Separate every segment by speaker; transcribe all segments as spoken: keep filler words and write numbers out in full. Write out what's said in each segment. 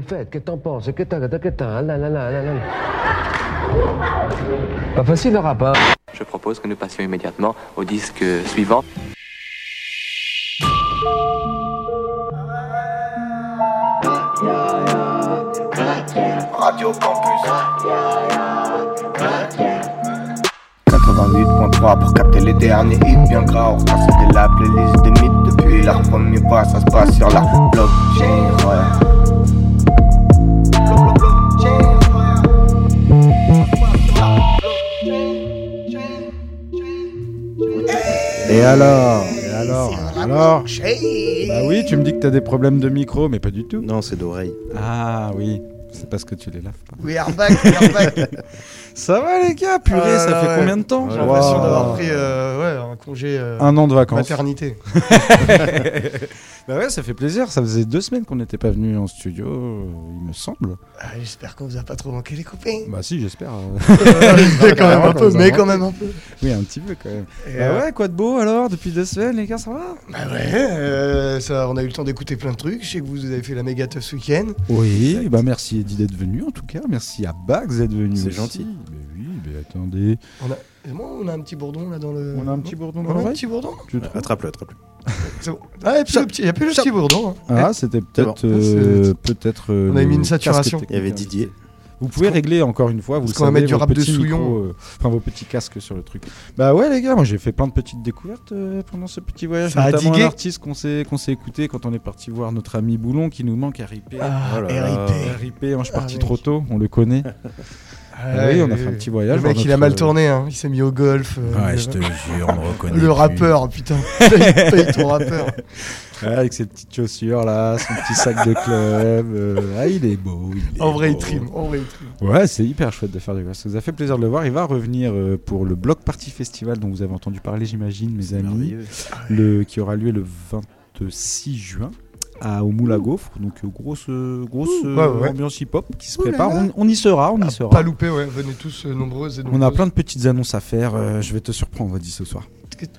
Speaker 1: fait, qu'est-ce que t'en penses? Qu'est-ce que t'as? Là, là, là, là, là. Pas facile le rapport.
Speaker 2: Je propose que nous passions immédiatement au disque suivant.
Speaker 3: Radio Campus quatre-vingt-huit virgule trois pour capter les derniers hits bien gras. On passe de la playlist des mythes depuis leur premier pas. Ça se passe sur la blockchain.
Speaker 4: Et alors Et alors Alors Bah oui, tu me dis que t'as des problèmes de micro, mais pas du tout.
Speaker 5: Non, c'est d'oreille.
Speaker 4: Ah oui, c'est parce que tu les laves pas.
Speaker 6: We are back, we are back.
Speaker 4: Ça va les gars, purée, euh, ça fait ouais. combien de temps?
Speaker 6: J'ai l'impression wow. d'avoir pris euh, ouais, un congé euh,
Speaker 4: un an de vacances.
Speaker 6: Maternité.
Speaker 4: Bah ouais, ça fait plaisir, ça faisait deux semaines qu'on n'était pas venu en studio, euh, il me semble.
Speaker 6: Ah, j'espère qu'on vous a pas trop manqué les copains.
Speaker 4: Bah si, j'espère.
Speaker 6: mais quand même un peu, mais quand même un peu.
Speaker 4: Oui, un petit peu quand même. Et bah euh... ouais, quoi de beau alors, depuis deux semaines les gars, ça va?
Speaker 6: Bah ouais, euh, ça, on a eu le temps d'écouter plein de trucs, je sais que vous avez fait la méga teuf ce week-end.
Speaker 4: Oui, bah merci Eddie d'être venu en tout cas, merci à Bax d'être venu.
Speaker 5: C'est
Speaker 4: aussi.
Speaker 5: Gentil.
Speaker 4: Mais oui, mais attendez.
Speaker 6: On a... Moi, on a un petit bourdon là dans le.
Speaker 4: On a un petit bourdon dans
Speaker 6: on
Speaker 4: l'oreille.
Speaker 6: a un petit bourdon.
Speaker 5: Attrape-le, attrape-le.
Speaker 6: C'est bon. Ah, il n'y a plus le petit bourdon. Hein.
Speaker 4: Ah, c'était peut-être. Euh, peut-être euh,
Speaker 6: on a mis une saturation.
Speaker 5: Il y avait Didier.
Speaker 4: Vous pouvez régler encore une fois, vous
Speaker 6: Parce qu'on va mettre du rap de
Speaker 4: souillon, euh, enfin vos petits casques sur le truc. Bah ouais les gars, moi j'ai fait plein de petites découvertes euh, pendant ce petit voyage.
Speaker 6: Ça
Speaker 4: notamment
Speaker 6: a digué.
Speaker 4: un artiste qu'on s'est qu'on s'est écouté quand on est parti voir notre ami Boulon qui nous manque, R I P.
Speaker 6: Ah,
Speaker 4: oh là
Speaker 6: R I P.
Speaker 4: R I P, moi je suis parti
Speaker 6: ah,
Speaker 4: trop tôt, on le connait.
Speaker 6: Ah,
Speaker 4: ouais, oui, on a fait un petit voyage.
Speaker 6: Le mec il
Speaker 4: notre...
Speaker 6: a mal tourné, hein. Il s'est mis au golf.
Speaker 4: Euh, ouais, je te jure, on le reconnaît.
Speaker 6: Le rappeur, putain. Il paye ton rappeur.
Speaker 4: Ouais, avec ses petites chaussures là, son petit sac de club. Euh, ah, il est beau. Il est
Speaker 6: en vrai,
Speaker 4: beau.
Speaker 6: il trime. En vrai, il trime.
Speaker 4: Ouais, c'est hyper chouette de faire du golf. Ça nous a fait plaisir de le voir. Il va revenir euh, pour le Block Party Festival dont vous avez entendu parler, j'imagine, mes amis. Le, qui aura lieu le vingt-six juin. À, au Moule à Gaufre, donc euh, grosse, euh, grosse euh, ouais, ouais. ambiance hip-hop qui se Ouh prépare. On, on y sera, on y
Speaker 6: ah,
Speaker 4: sera.
Speaker 6: Pas loupé, ouais. Venez tous euh, nombreuses et nombreuses.
Speaker 4: On a plein de petites annonces à faire. Euh, je vais te surprendre, Adi, ce soir.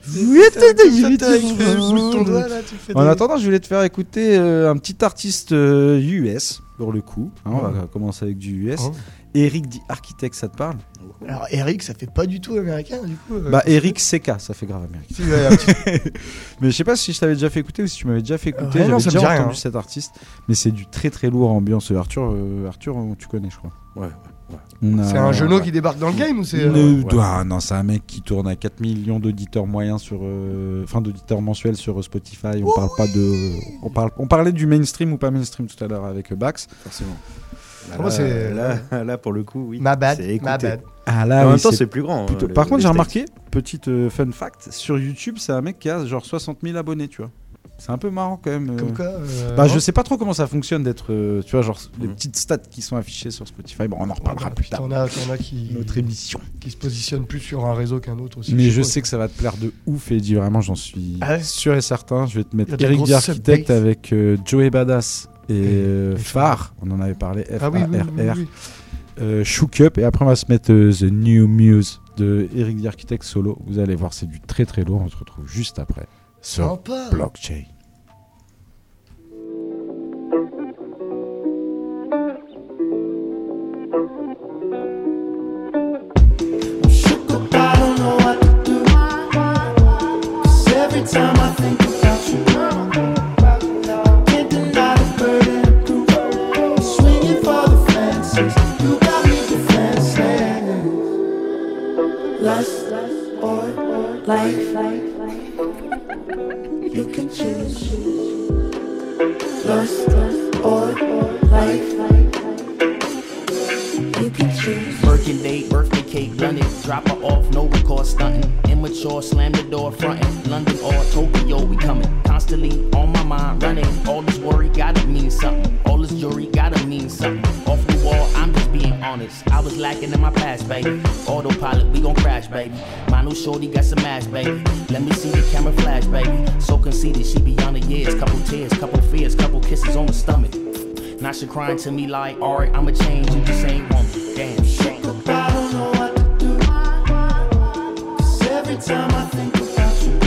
Speaker 4: En attendant, je voulais te faire écouter euh, un petit artiste euh, U S pour le coup. Hein, oh. On va commencer avec du U S. Oh. Eric the Architect, ça te parle?
Speaker 6: Alors Eric, ça fait pas du tout américain du coup. Euh,
Speaker 4: bah Eric C K, ça fait grave américain.
Speaker 6: Si, ouais, petit...
Speaker 4: mais je sais pas si je t'avais déjà fait écouter ou si tu m'avais déjà fait écouter.
Speaker 6: Euh, ouais,
Speaker 4: J'avais
Speaker 6: non,
Speaker 4: déjà
Speaker 6: entendu
Speaker 4: rien. cet artiste, mais c'est du très très lourd ambiance. Arthur, euh, Arthur, tu connais, je crois.
Speaker 5: Ouais, ouais.
Speaker 4: ouais.
Speaker 6: A... C'est un genou qui débarque dans le game ou c'est euh...
Speaker 4: ne... ouais. ah, non, c'est un mec qui tourne à quatre millions d'auditeurs moyens sur, euh... enfin d'auditeurs mensuels sur Spotify. On oh parle oui pas de, on parle, on parlait du mainstream ou pas mainstream tout à l'heure avec Bax.
Speaker 5: Forcément.
Speaker 6: Là, là, c'est...
Speaker 5: Là, là, pour le coup, oui.
Speaker 6: Ma bad,
Speaker 5: c'est
Speaker 6: ma bad.
Speaker 5: Ah, là, en oui, même temps, c'est, c'est plus grand.
Speaker 4: Plutôt...
Speaker 5: Hein,
Speaker 4: Par
Speaker 5: le,
Speaker 4: contre, j'ai
Speaker 5: States.
Speaker 4: remarqué, petite euh, fun fact, sur YouTube, c'est un mec qui a genre soixante mille abonnés, tu vois. C'est un peu marrant quand même.
Speaker 6: Comme quoi euh...
Speaker 4: Bah, je sais pas trop comment ça fonctionne d'être, euh, tu vois, genre mmh. les petites stats qui sont affichées sur Spotify. Bon, on en reparlera
Speaker 6: ouais,
Speaker 4: plus tard.
Speaker 6: T'en as, t'en as qui...
Speaker 4: Notre émission.
Speaker 6: Qui se positionne plus sur un réseau qu'un autre aussi.
Speaker 4: Mais je, je sais que ça va te plaire de ouf, et dis vraiment, j'en suis ah ouais sûr et certain. Je vais te mettre Eric the Architect avec euh, Joey Badass et euh, Phare. On en avait parlé. F A R R. Ah oui, oui, oui, oui. Euh, Shook Up, et après on va se mettre euh, The New Muse de Eric the Architect solo. Vous allez voir, c'est du très très lourd. On se retrouve juste après sur
Speaker 6: Sympa.
Speaker 4: Blockchain.
Speaker 7: Time I think about you, can't deny the burden of proof. Swinging for the fences, you got me defenseless. Lust or life, you can choose. Lust or life, you can choose.
Speaker 8: Birthday date, birthday cake, done it. Drop her off, no record stunting. Immature, slam the door, frontin'. London or Tokyo, we coming. Constantly on my mind, running. All this worry gotta mean something. All this jewelry gotta mean something. Off the wall, I'm just being honest. I was lacking in my past, baby. Autopilot, we gon' crash, baby. My new shorty got some ass, baby. Let me see the camera flash, baby. So conceited, she beyond the years. Couple tears, couple fears, couple kisses on the stomach. Now she crying to me like, alright, I'ma change, you just ain't woman. Damn, shame.
Speaker 7: I don't know what to do. Cause every time I think about you,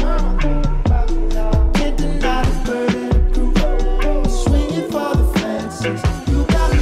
Speaker 7: can't deny the burden of proof. Swinging for the fences, you got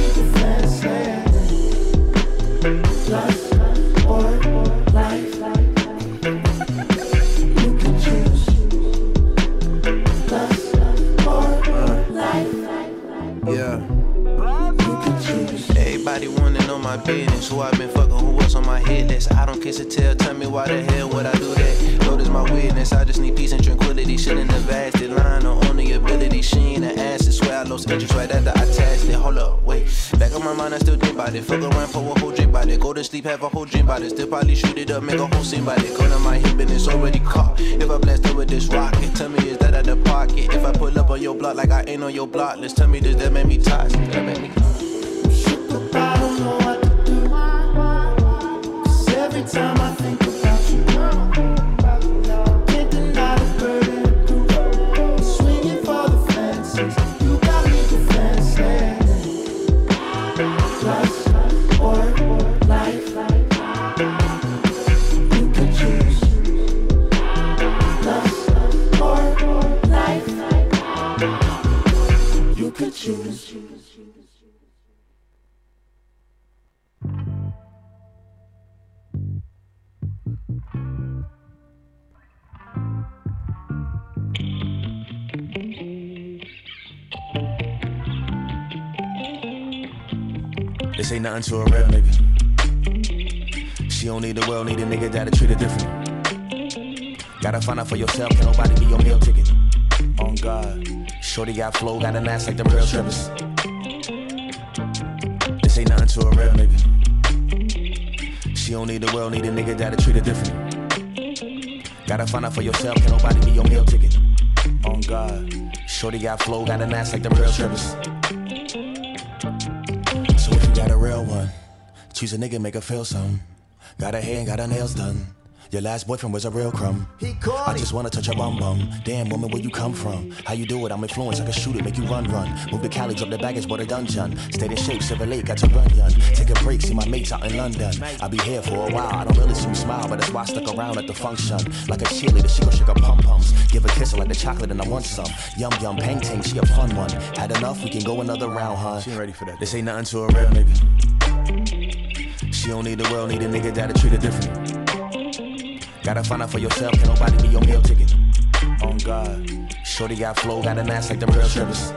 Speaker 9: Everybody wanna know my business. Who I been fucking, who else on my hit list. I don't kiss a tell, tell me why the hell would I do that? Lord is my witness, I just need peace and tranquility. Shouldn't have asked it, lying on only ability. She ain't an ass, I swear I lost interest right after I tasked it. Hold up, wait, back on my mind I still think about it. Fuck around, pour a whole drink about it. Go to sleep, have a whole dream about it. Still probably shoot it up, make a whole scene about it. Go to my hip and it's already caught. If I blast her with this rocket, tell me is that out the pocket? If I pull up on your block like I ain't on your block list, tell me does that make me toxic? That make me
Speaker 7: I don't know what to do. Cause every time I think about you, can't deny the burden. Swinging for the fences, you got me defenseless. Plus or life, you can choose. Plus or life, you can choose.
Speaker 9: This ain't nothing to a real nigga. She don't need the world, need a nigga that'll treat her different. Gotta find out for yourself, can nobody be your meal ticket. On God, shorty got flow, got an ass like them real strippers. This ain't nothing to a real nigga. She don't need the world, need a nigga that'll treat her different. Gotta find out for yourself, can nobody be your meal ticket. On God, shorty got flow, got an ass like them real strippers. So if you got a real one, choose a nigga, make her feel something. Got her hair and got her nails done. Your last boyfriend was a real crumb. I just wanna touch your bum bum. Damn woman, where you come from? How you do it? I'm influenced, I can shoot it, make you run run. Move to Cali, drop the baggage, bought a dungeon. Stayed in shape, Silver Lake, got to run young. Take a break, see my mates out in London. I'll be here for a while, I don't really see you smile, but that's why I stuck around at the function. Like a cheerleader, she gon' shake her pum pums. Give a kiss, I like the chocolate and I want some. Yum yum, bang ting, she a fun one. Had enough, we can go another round, huh? She ain't ready for that. This ain't nothing to a real nigga. She don't need the world, need a nigga that'll treat her different. Gotta find out for yourself, can nobody be your meal ticket. On God, shorty got flow, got an ass like them real strippers.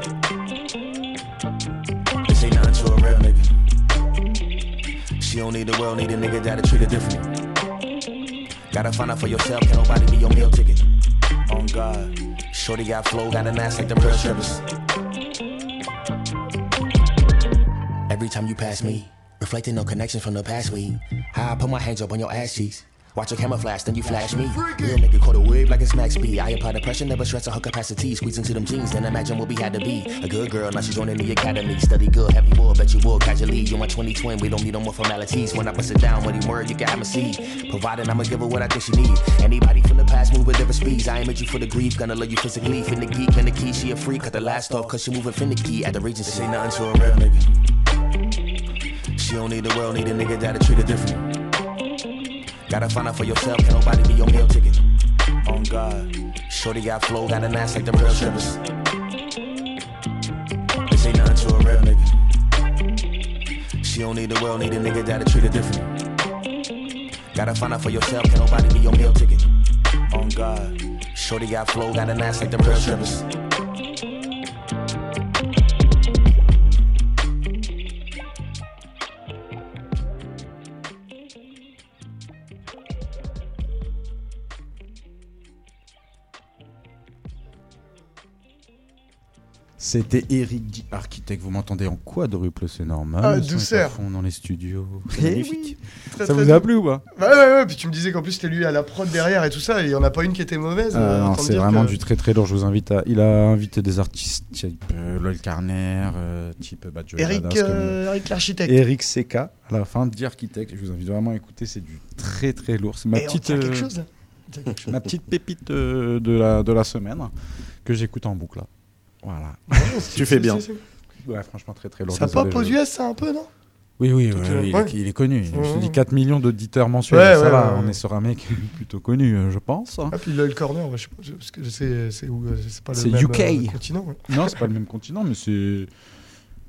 Speaker 9: This ain't nothing to a real nigga. She don't need the world, need a nigga that'll treat her different. Gotta find out for yourself, can nobody be your meal ticket. On God, shorty got flow, got an ass like them real strippers. Every time you pass me, reflecting no connection from the past week. How I put my hands up on your ass cheeks. Watch your camera flash, then you flash me. Real nigga caught a wave like it's max speed. I apply the pressure, never stress on her capacity. Squeeze into them jeans, then imagine what we had to be. A good girl, now she's joining the academy. Study good, heavy war, bet you will casually. You're my twenty twin, we don't need no more formalities. When I bust it down, what he word, you can have a seed. Providing I'ma give her what I think she need. Anybody from the past move with different speeds. I ain't made you for the grief, gonna love you physically. Finna geek, and the key, she a freak. Cut the last off, cause she moving finicky at the Regency. This ain't nothing to a real nigga. She don't need the world, need a nigga that'll treat her different. Gotta find out for yourself, can nobody be your meal ticket. On God, shorty got flow, got an ass like them real strippers. This ain't nothing to a real nigga. She don't need the world, need a nigga that'll treat her different. Gotta find out for yourself, can nobody be your meal ticket. On God, shorty got flow, got an ass like them real strippers.
Speaker 4: C'était Eric Di Architecte. Vous m'entendez en quadruple, c'est normal.
Speaker 6: Ah, douceur.
Speaker 4: Fond dans les studios.
Speaker 6: C'est magnifique.
Speaker 4: Très, ça très vous a plu ou pas?
Speaker 6: Bah ouais, ouais, puis tu me disais qu'en plus c'était lui à la prod derrière et tout ça, et il n'y en a pas une qui était mauvaise.
Speaker 4: Euh,
Speaker 6: euh,
Speaker 4: non, c'est vraiment
Speaker 6: que...
Speaker 4: du très très lourd. Je vous invite à. Il a invité des artistes type euh, Lol Carner, euh, type bah, Joey
Speaker 6: Eric,
Speaker 4: Badass,
Speaker 6: euh, comme... Eric l'architecte.
Speaker 4: Eric C K, à la fin, Di Architecte. Je vous invite vraiment à écouter, c'est du très très lourd. C'est ma
Speaker 6: et
Speaker 4: petite.
Speaker 6: On
Speaker 4: euh,
Speaker 6: quelque chose
Speaker 4: ma petite pépite euh, de, la, de la semaine que j'écoute en boucle là. Voilà.
Speaker 6: Ouais,
Speaker 5: tu fais bien.
Speaker 6: C'est, c'est...
Speaker 4: Ouais, franchement, très très lourd.
Speaker 6: Ça pop aux U S, ça un peu, non?
Speaker 4: Oui, oui, oui,
Speaker 6: ouais.
Speaker 4: il, est, il est connu. Mmh. Je te dis quatre millions d'auditeurs mensuels,
Speaker 6: ouais,
Speaker 4: ça
Speaker 6: ouais,
Speaker 4: va,
Speaker 6: ouais,
Speaker 4: on
Speaker 6: ouais.
Speaker 4: est sur un mec plutôt connu, je pense.
Speaker 6: Ah, puis le corner, ouais, je sais pas, parce que c'est, c'est où, c'est pas le
Speaker 4: c'est
Speaker 6: même
Speaker 4: U K.
Speaker 6: Euh, continent. Ouais.
Speaker 4: Non, c'est pas le même continent, mais c'est.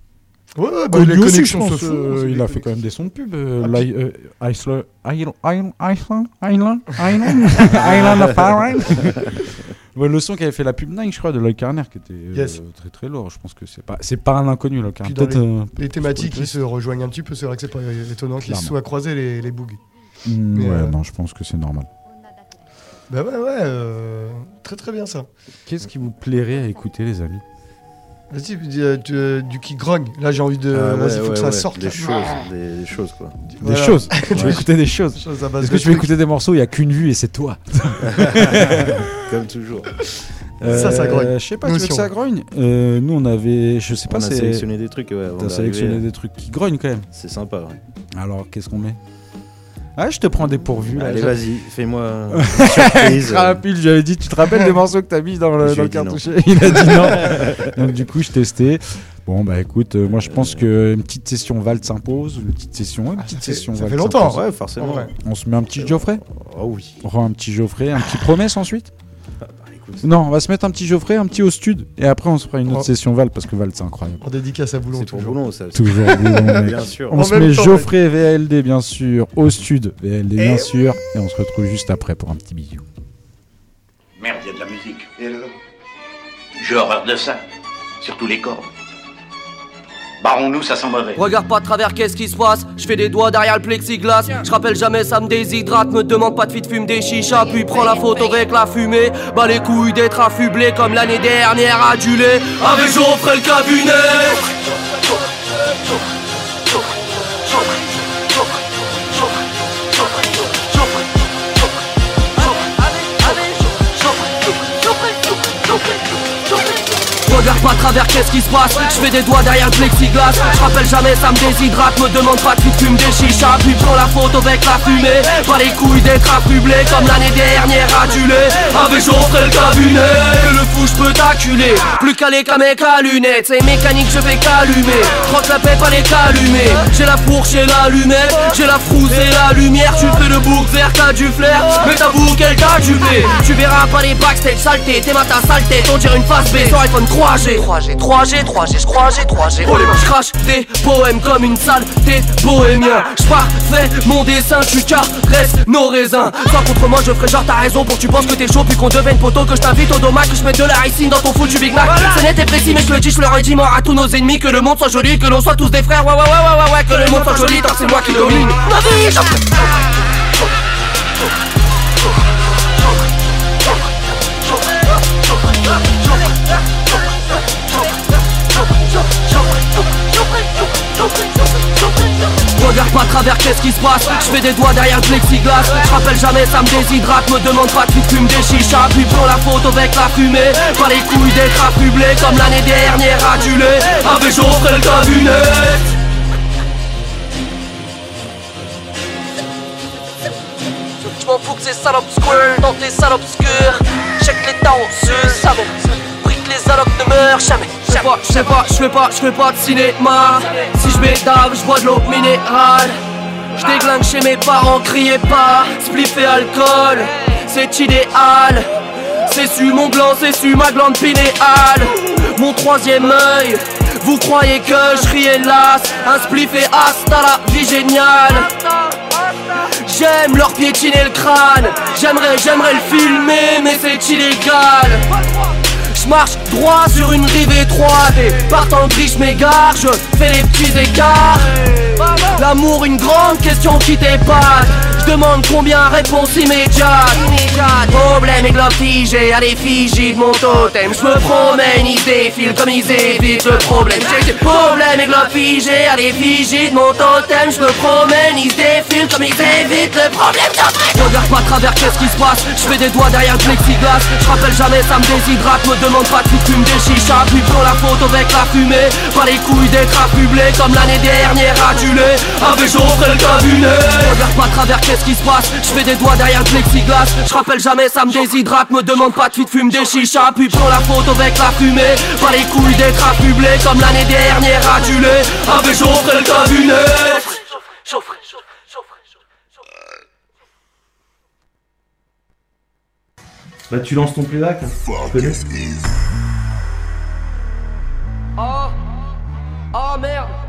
Speaker 6: Ouais, ouais, bah,
Speaker 4: Connu
Speaker 6: les
Speaker 4: aussi, je
Speaker 6: connexions
Speaker 4: pense.
Speaker 6: se font,
Speaker 4: euh,
Speaker 6: c'est
Speaker 4: il
Speaker 6: des
Speaker 4: a fait quand même des sons de pub. Euh,
Speaker 6: Ah,
Speaker 4: Li- euh, Isla- Isla- Island, Island, Island, Island, Island of Iron. Ouais, le son qui avait fait la pub Nike, je crois, de Lloyd Carner, qui était euh,
Speaker 6: Yes.
Speaker 4: très très lourd. Je pense que c'est pas, c'est pas un inconnu, Lloyd Carner.
Speaker 6: Puis dans
Speaker 4: Peut-être.
Speaker 6: les,
Speaker 4: euh,
Speaker 6: les thématiques qui
Speaker 4: peut-être-
Speaker 6: se rejoignent un petit peu, c'est vrai que c'est pas étonnant qu'ils se
Speaker 4: Clairement.
Speaker 6: soient croisés les, les bougs.
Speaker 4: Mm,
Speaker 6: Mais,
Speaker 4: ouais,
Speaker 6: euh,
Speaker 4: non, je pense que c'est normal.
Speaker 6: Bah ouais, ouais, euh, très très bien ça.
Speaker 4: Qu'est-ce qui vous plairait à écouter, les amis?
Speaker 6: Vas-y, du, du, du qui grogne. Là, j'ai envie de.
Speaker 5: Ah, ouais,
Speaker 6: Vas-y, faut
Speaker 5: ouais,
Speaker 6: que ça
Speaker 5: ouais,
Speaker 6: sorte.
Speaker 5: Des
Speaker 6: là.
Speaker 5: choses, des choses quoi.
Speaker 4: Des
Speaker 6: Voilà.
Speaker 4: choses. Tu veux
Speaker 5: Ouais.
Speaker 4: écouter des choses.
Speaker 6: Chose à base
Speaker 4: Est-ce
Speaker 6: de
Speaker 4: que tu veux
Speaker 6: trucs.
Speaker 4: écouter des morceaux où il n'y a qu'une vue et c'est toi?
Speaker 5: Comme toujours.
Speaker 6: Ça, ça grogne.
Speaker 4: Euh, Je sais pas,
Speaker 6: Nous
Speaker 4: tu veux
Speaker 6: aussi,
Speaker 4: que ça
Speaker 6: on-
Speaker 4: grogne euh, Nous, on avait. Je sais
Speaker 5: On
Speaker 4: pas,
Speaker 5: a
Speaker 4: c'est.
Speaker 5: sélectionné des trucs, ouais. avant
Speaker 4: T'as
Speaker 5: d'arriver.
Speaker 4: sélectionné des trucs qui grognent quand même.
Speaker 5: C'est sympa, ouais.
Speaker 4: Alors, qu'est-ce qu'on met? Ah, je te prends dépourvu là.
Speaker 5: Allez,
Speaker 4: Je-
Speaker 5: vas-y, fais-moi une surprise.
Speaker 4: Très rapide, j'avais dit, tu te rappelles des morceaux que t'as mis dans le,
Speaker 5: Je
Speaker 4: dans
Speaker 5: lui
Speaker 4: le
Speaker 5: ai dit non.
Speaker 4: cartouche? Il a dit non. Donc du coup, je testais. Bon bah écoute, euh, moi je pense qu'une petite session Vald s'impose, une petite session, une
Speaker 6: Ah,
Speaker 4: petite
Speaker 6: ça fait-
Speaker 4: session
Speaker 6: ça
Speaker 4: Vald
Speaker 6: fait longtemps.
Speaker 4: s'impose.
Speaker 5: Ouais, forcément.
Speaker 6: En vrai.
Speaker 4: On se met un petit Geoffrey.
Speaker 5: Oh oui.
Speaker 4: On rend un petit Geoffrey, un petit Promesse ensuite.
Speaker 5: Bah, écoute,
Speaker 4: Non, on va se mettre un petit Geoffrey, un petit au stud, et après on se fera une autre
Speaker 6: Oh.
Speaker 4: session Vald parce que Vald c'est incroyable.
Speaker 6: En dédicace à Boulon,
Speaker 5: c'est pour
Speaker 6: toujours.
Speaker 5: Boulon, ça.
Speaker 4: Toujours Boulon, mec.
Speaker 5: Bien sûr.
Speaker 4: On
Speaker 6: En
Speaker 4: se
Speaker 6: même
Speaker 4: met
Speaker 6: temps,
Speaker 4: Geoffrey V L D bien sûr, au stud V L D bien
Speaker 6: Et-
Speaker 4: sûr, et on se retrouve juste après pour un petit bisou.
Speaker 10: Merde, il y a de la musique. Et alors? J'ai horreur de ça. Surtout les cordes. Barrons-nous, ça sent mauvais.
Speaker 11: Regarde pas de travers, qu'est-ce qui se passe? Je fais des doigts derrière le plexiglas. Je rappelle jamais, ça me déshydrate. Me demande pas de fit, fume des chichas. Puis prends la photo avec la fumée. Bah les couilles d'être affublé comme l'année dernière adulé. Avec Geoffrey le cabinet. Regarde pas de travers, qu'est-ce qui se passe? Je fais des doigts derrière le plexiglas. Je rappelle jamais, ça me déshydrate. Me demande pas de qui fume des chichas. Puis prends la photo avec la fumée. Pas les couilles d'être affublé comme l'année dernière adulé. Avec Geoffrey le cabinet. Le fou, je peux t'acculer. Plus calé qu'un mec à lunettes. C'est mécanique, je fais qu'allumer. Croque la paix, pas les calumer. J'ai la fourche et l'allumette. J'ai la frousse et la lumière. Tu fais le bouc vert, t'as du flair. Mais t'avoues qu'elle t'a dupé. Tu verras pas les backstage saleté. T'es matin saleté. On dirait une face B sur iPhone trois G. trois G, trois G, trois G, je crois G, trois G. Je crache des poèmes comme une salle des bohémiens. Je parfait mon dessin, tu caresses nos raisins. Sans contre moi, je ferai genre t'as raison pour que tu penses que t'es chaud. Puis qu'on devienne poteau, que je t'invite au dommage, que je mette de la ricine dans ton foutu Big Mac. C'est net et précis, mais je le dis, je leur ai dit mort à tous nos ennemis. Que le monde soit joli, que l'on soit tous des frères. Ouais, ouais, ouais, ouais, ouais, ouais, que le monde soit joli, tant que c'est moi qui domine. Ma vie, j'en Regarde pas de travers, qu'est-ce qui se passe? Je fais des doigts derrière le plexiglas. Je rappelle jamais, ça me déshydrate. Me demande pas qui fume des chichas. Puis prends la photo avec la fumée. Pas les couilles d'être affublé comme l'année dernière adulé. Avec Geoffrey le cabinet. Je m'en fous que ces salopes square dans tes salopes obscures. Check les temps sur ça brique les allocs ne meurent jamais. Je sais pas, je sais pas, je fais pas, je fais pas de cinéma. Si je m'étave, je bois de l'eau minérale. Je déglingue chez mes parents, criez pas. Spliff et alcool, c'est idéal. C'est su mon gland, c'est su ma glande pinéale. Mon troisième œil, vous croyez que je ris hélas. Un spliff et hasta la vie géniale. J'aime leur piétiner le crâne. J'aimerais, j'aimerais le filmer, mais c'est illégal. J'marche droit sur une rive étroite et partant de riche m'égare, je fais les petits écarts. L'amour une grande question qui t'épate. Je demande combien, réponse immédiate. Problème et globe figé à l'effigie de mon totem. Je me promène, ils défilent comme ils évitent le problème. J'ai des problèmes et globe figé à l'effigie de mon totem. Je me promène, ils défilent comme ils évitent le problème. Regarde pas de travers, qu'est-ce qui se passe? Je fais des doigts derrière le plexiglas. Je rappelle jamais, ça me déshydrate. Me demande pas de fume des chichas. Puis prends la photo avec la fumée. Pas les couilles d'être affublé comme l'année dernière adulé. Avec Geoffrey le cabinet. Regarde pas de travers, qu'est-ce qui se passe? Je fais des doigts derrière le plexiglas. Je rappelle jamais, ça me déshydrate. Me demande pas de fit, fume des chichas. Puis prends la photo avec la fumée. Pas les couilles d'être affublé comme l'année dernière adulé. Avec Geoffrey le cabinet. Geoffrey,
Speaker 12: Bah tu lances ton playback, hein. Tu connais?
Speaker 11: Oh, oh merde.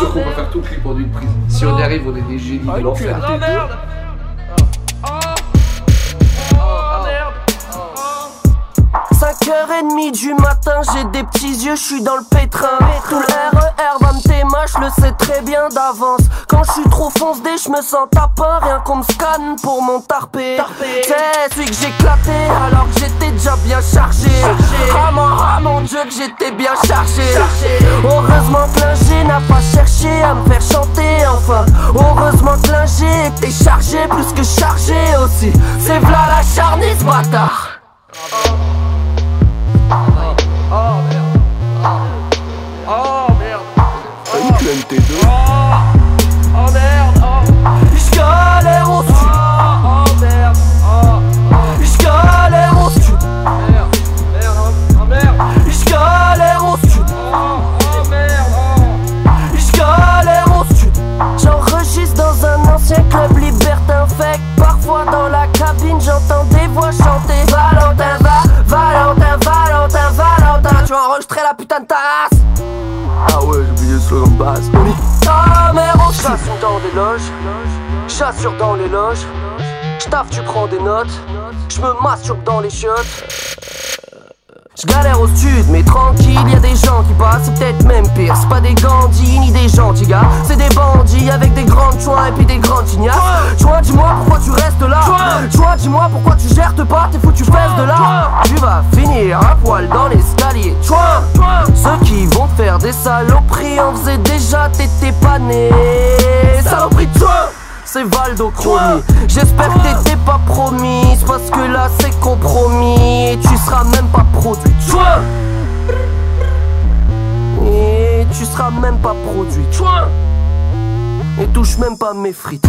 Speaker 1: sûr qu'on va faire tout le clip en une prise. Si on y arrive, on est des génies de l'enfer.
Speaker 11: Oh merde. cinq heures trente du matin, j'ai des petits yeux, je suis dans le pétrin. Tout le R E R va me téma, je le sais très bien d'avance. Quand je suis trop foncé, je me sens tapin, rien qu'on me scanne pour mon tarpé. C'est celui que j'ai éclaté alors que j'étais déjà bien chargé. Ah mon, ah mon Dieu que j'étais bien chargé. Heureusement que l'ingé n'a pas cherché à me faire chanter enfin. Heureusement que l'ingé était chargé plus que chargé aussi. C'est v'là la charnie ce bâtard. Oh merde. Oh merde. Oh, oh merde. Oh. J'galère au dessus. Oh, oh merde. Oh, oh. J'galère au dessus. Merde. Merde. Oh merde. J'galère au dessus. Oh, oh merde. Oh. J'galère au dessus. J'enregistre dans un ancien club libertin fait que parfois dans la cabine j'entends des voix chanter Valentin va, Valentin, Valentin, Valentin. Tu vas enregistrer la putain de tasse. Ah ouais, j'ai oublié le slogan de base. Ta mère au cul. J'assume dans des loges, j'assure dans les loges. J'taffe, tu prends des notes. J'me masturbe dans les chiottes. J'galère au sud, mais tranquille, y'a des gens qui passent, c'est peut-être même pire. C'est pas des gandis ni des gentils gars, c'est des bandits avec des grandes joints et puis des grandes chignasses. Joint, dis-moi pourquoi tu restes là. Joint, dis-moi pourquoi tu gères pas tes foutus fesses de là. Tu vas finir à poil dans l'escalier. Joint, ceux qui vont te faire des saloperies en faisaient déjà, t'étais pas né. Saloperie de joint. C'est Valdo Chromie. J'espère que t'étais pas promise, parce que là c'est compromis. Et tu seras même pas produit. Chouin. Et tu seras même pas produit. Chouin. Et touche même pas mes frites.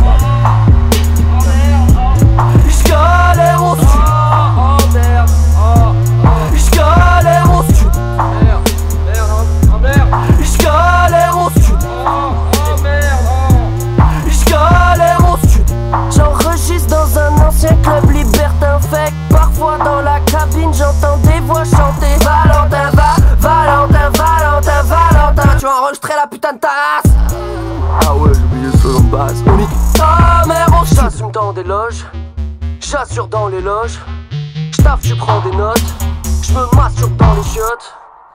Speaker 11: J'galère au dessus. Oh merde. J'galère au dessus. Merde. Merde. Oh merde. J'galère au dessus. Oh merde. J'galère au sud. J'enregistre dans un ancien club libertin fait que parfois dans la cabine j'entends des voix chanter Valentin va, Valentin, Valentin, Valentin. Tu vas enregistrer la putain de tasse. Ah ouais, j'ai oublié le slogan de base. Ta mère au cul. J'assume dans des loges, j'assure dans les loges. J'taffe, tu prends des notes. J'me masturbe dans les chiottes.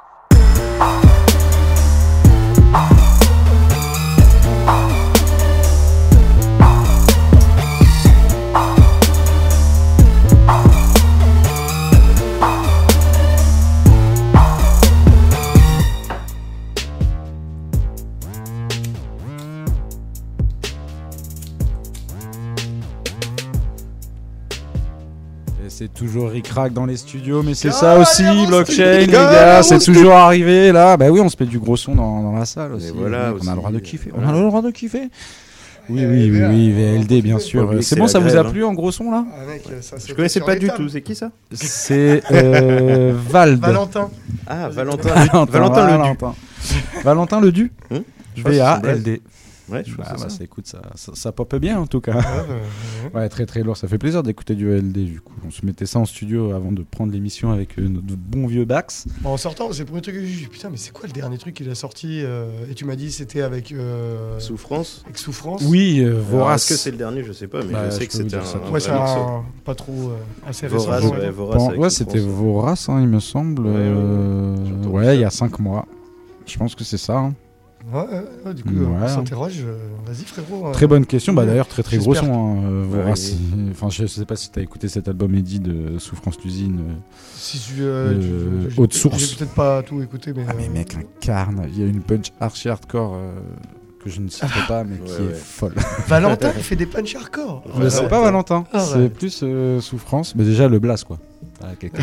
Speaker 4: C'est toujours ric-rac dans les studios, mais c'est ça aussi, blockchain, les gars, c'est toujours arrivé là. Bah oui, on se met du gros son dans, dans la salle aussi.
Speaker 5: Voilà,
Speaker 4: on
Speaker 5: aussi,
Speaker 4: a le droit de kiffer.
Speaker 5: Voilà.
Speaker 4: On a le droit de kiffer. Oui, oui, oui, oui, V L D, bien sûr.
Speaker 5: Oui,
Speaker 4: c'est
Speaker 5: c'est
Speaker 4: bon,
Speaker 5: la
Speaker 4: ça vous
Speaker 5: grève,
Speaker 4: a plu en gros son là?
Speaker 6: Ah, mec, ça,
Speaker 5: Je connaissais pas du tout, c'est qui ça?
Speaker 4: C'est euh, Vald.
Speaker 6: Valentin.
Speaker 5: Ah, Valentin.
Speaker 4: Valentin,
Speaker 5: Valentin Ledu.
Speaker 4: Valentin. Valentin Ledu.
Speaker 5: Hum
Speaker 4: V A L D.
Speaker 5: Ouais, je crois
Speaker 4: bah,
Speaker 5: que c'est
Speaker 4: bah,
Speaker 5: ça.
Speaker 4: ça. Écoute, ça, ça, ça pop bien en tout cas.
Speaker 6: Ouais, ouais,
Speaker 4: ouais, très très lourd. Ça fait plaisir d'écouter du V L D du coup. On se mettait ça en studio avant de prendre l'émission avec euh, notre bon vieux Bax.
Speaker 6: Bon, en sortant, c'est le premier truc que j'ai dit. Putain, mais c'est quoi le dernier truc qu'il a sorti euh, et tu m'as dit c'était avec. Euh,
Speaker 5: Souffrance.
Speaker 6: Avec Souffrance.
Speaker 4: Oui, euh, Vorace.
Speaker 5: Est-ce que c'est le dernier? Je sais pas, mais
Speaker 4: bah,
Speaker 5: je sais
Speaker 4: je
Speaker 5: que
Speaker 4: peux vous
Speaker 5: c'était
Speaker 4: dire ça.
Speaker 5: un.
Speaker 6: Ouais, c'est
Speaker 5: un
Speaker 6: un. Pas trop. Euh, assez récent.
Speaker 5: Vorace, ouais, Vorace.
Speaker 4: Bon,
Speaker 5: avec
Speaker 4: ouais, c'était
Speaker 5: Souffrance.
Speaker 4: Vorace, hein, il me semble.
Speaker 5: Ouais,
Speaker 4: euh,
Speaker 5: ouais,
Speaker 4: ouais, il y a cinq mois. Je pense que c'est ça. Hein.
Speaker 6: Ouais, ouais, ouais, du coup,
Speaker 4: Ouais.
Speaker 6: on s'interroge. euh, Vas-y, frérot.
Speaker 4: Très
Speaker 6: euh,
Speaker 4: bonne question. Bah, d'ailleurs, très très gros
Speaker 6: J'espère
Speaker 4: son. Hein, euh,
Speaker 5: Ouais,
Speaker 4: Vorace.
Speaker 5: oui.
Speaker 4: il- Enfin, je sais pas si t'as écouté cet album Eddy de Souffrance l'usine. euh.
Speaker 6: Si tu, euh,
Speaker 4: Euh,
Speaker 6: tu-
Speaker 4: haute
Speaker 6: j'ai-
Speaker 4: source.
Speaker 6: J'ai peut-être pas tout écouté, mais.
Speaker 4: Ah mais
Speaker 6: euh,
Speaker 4: mec, un carne. Il y a une punch archi hardcore euh, que je ne citerai pas, mais qui
Speaker 5: Ouais,
Speaker 4: est
Speaker 5: ouais.
Speaker 4: folle.
Speaker 6: Valentin, il fait des punch hardcore.
Speaker 4: Mais c'est pas Valentin,
Speaker 6: Ah,
Speaker 4: c'est
Speaker 6: ouais.
Speaker 4: plus euh, Souffrance. Mais déjà le blast quoi. Ah, quelque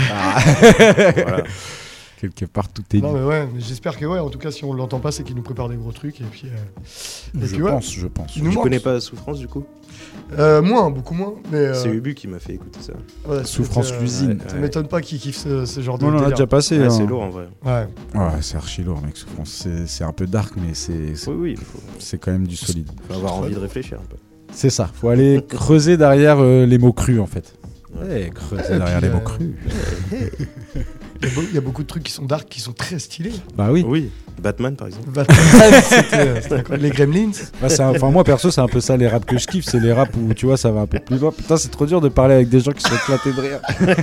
Speaker 4: part.
Speaker 5: Voilà.
Speaker 4: Quelque part tout est dit.
Speaker 6: Non mais ouais, mais j'espère que ouais, en tout cas si on l'entend pas c'est qu'il nous prépare des gros trucs et puis... Euh, et
Speaker 4: Je
Speaker 6: puis, ouais.
Speaker 4: pense, je pense.
Speaker 6: Il nous
Speaker 5: Tu
Speaker 6: manque.
Speaker 5: connais pas Souffrance du coup?
Speaker 6: Euh, moins, beaucoup moins, mais... Euh,
Speaker 5: C'est Ubu qui m'a fait écouter ça.
Speaker 6: ouais,
Speaker 4: Souffrance
Speaker 6: c'est, euh,
Speaker 4: l'usine.
Speaker 6: Ça m'étonne pas qu'il kiffe ce, ce genre de
Speaker 4: Non, on en a
Speaker 6: délire.
Speaker 4: déjà passé.
Speaker 5: Ouais,
Speaker 4: hein.
Speaker 5: c'est lourd en vrai.
Speaker 6: Ouais.
Speaker 4: Ouais, c'est archi lourd, mec. Souffrance, c'est c'est un peu dark, mais c'est c'est
Speaker 5: Oui, oui, il faut,
Speaker 4: c'est quand même du solide.
Speaker 5: faut avoir envie de réfléchir un peu.
Speaker 4: C'est ça. Faut aller creuser derrière euh, les mots crus en fait.
Speaker 5: Ouais.
Speaker 4: Ouais, creuser
Speaker 6: Et
Speaker 4: derrière
Speaker 6: puis,
Speaker 4: les mots
Speaker 6: euh,
Speaker 4: crus.
Speaker 6: Il y a beaucoup de trucs qui sont dark, qui sont très stylés.
Speaker 4: Bah oui.
Speaker 5: Oui, Batman par exemple.
Speaker 6: Batman, c'était, c'était les Gremlins.
Speaker 4: Bah, c'est un, enfin, moi perso, c'est un peu ça les raps que je kiffe. C'est les raps où tu vois, ça va un peu plus loin. Putain, c'est trop dur de parler avec des gens qui sont éclatés de rire.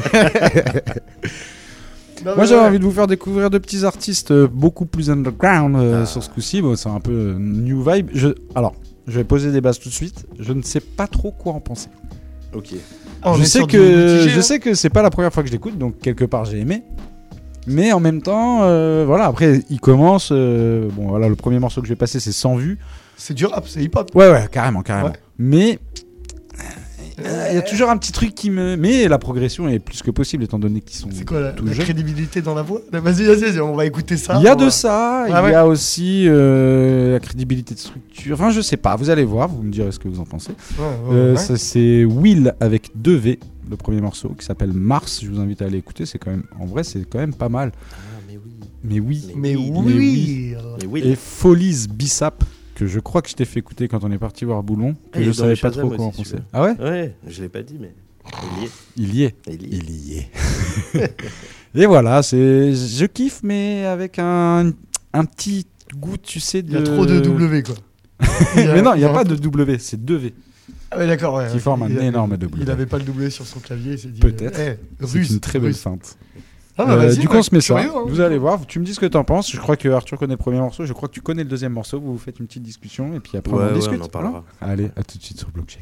Speaker 6: Non,
Speaker 4: moi j'avais
Speaker 6: ouais.
Speaker 4: envie de vous faire découvrir de petits artistes euh, beaucoup plus underground euh,
Speaker 5: Ah.
Speaker 4: sur ce coup-ci. Bon, c'est un peu euh, new vibe. Je... Alors, je vais poser des bases tout de suite. Je ne sais pas trop quoi en penser.
Speaker 5: Ok.
Speaker 6: Ah, on
Speaker 4: je
Speaker 6: est
Speaker 4: sais
Speaker 6: sur
Speaker 4: que
Speaker 6: du mitigé,
Speaker 4: je
Speaker 6: hein.
Speaker 4: sais que c'est pas la première fois que je l'écoute, donc quelque part j'ai aimé. Mais en même temps, euh, voilà. Après, il commence. Euh, bon, voilà, le premier morceau que je vais passer, c'est Sans Vue.
Speaker 6: C'est du rap, c'est hip-hop.
Speaker 4: Ouais, ouais, carrément, carrément.
Speaker 6: Ouais.
Speaker 4: Mais il euh, y a toujours un petit truc qui me. Mais la progression est plus que possible étant donné qu'ils sont
Speaker 6: C'est quoi la,
Speaker 4: tout
Speaker 6: la
Speaker 4: jeunes.
Speaker 6: crédibilité dans la voix? Vas-y, vas-y, vas-y, on va écouter ça.
Speaker 4: Il y a
Speaker 6: on
Speaker 4: de
Speaker 6: va-
Speaker 4: ça, il
Speaker 6: Ah ouais.
Speaker 4: y a aussi euh, la crédibilité de structure. Enfin, je sais pas, vous allez voir, vous me direz ce que vous en pensez.
Speaker 6: Ouais, ouais,
Speaker 4: Euh,
Speaker 6: ouais.
Speaker 4: ça, c'est Will avec deux V, le premier morceau qui s'appelle Mars. Je vous invite à aller écouter, c'est quand même, en vrai, c'est quand même pas mal.
Speaker 5: Ah, mais oui.
Speaker 4: Mais oui.
Speaker 6: Mais
Speaker 5: oui,
Speaker 6: oui.
Speaker 4: mais oui.
Speaker 5: Mais oui.
Speaker 4: Et Folies Bissap, que je crois que je t'ai fait écouter quand on est parti voir Boulon, que
Speaker 5: Ah, il
Speaker 4: je
Speaker 5: est dans
Speaker 4: savais
Speaker 5: les
Speaker 4: pas
Speaker 5: Shazam
Speaker 4: trop quoi en
Speaker 5: aussi,
Speaker 4: penser.
Speaker 5: celui-là.
Speaker 4: Ah ouais?
Speaker 5: Ouais, je l'ai pas dit, mais il y est.
Speaker 4: Il y est.
Speaker 5: Il y est.
Speaker 4: Il y est. Et voilà, c'est, je kiffe, mais avec un, un petit goût, tu sais, de.
Speaker 6: Il y a trop de W, quoi.
Speaker 4: Mais non, il n'y a pas de W, c'est deux V.
Speaker 6: Ah ouais, d'accord, ouais.
Speaker 4: Qui
Speaker 6: ok.
Speaker 4: forme un
Speaker 6: Il a-
Speaker 4: énorme W.
Speaker 6: Il avait pas le W sur son clavier, il s'est dit.
Speaker 4: Peut-être.
Speaker 6: euh, eh,
Speaker 4: C'est
Speaker 6: russe,
Speaker 4: une très belle
Speaker 6: russe.
Speaker 4: feinte.
Speaker 6: Ah bah
Speaker 4: Euh,
Speaker 6: vas-y,
Speaker 4: du coup,
Speaker 6: ouais,
Speaker 4: on se met ça.
Speaker 6: curieux, hein.
Speaker 4: Vous allez voir, tu me dis ce que t'en penses. Je crois que Arthur connaît le premier morceau, je crois que tu connais le deuxième morceau. Vous vous faites une petite discussion et puis après
Speaker 5: Ouais,
Speaker 4: on en
Speaker 5: ouais,
Speaker 4: discute.
Speaker 5: on en parlera.
Speaker 4: Hein. Allez, à tout de suite sur Blockchain.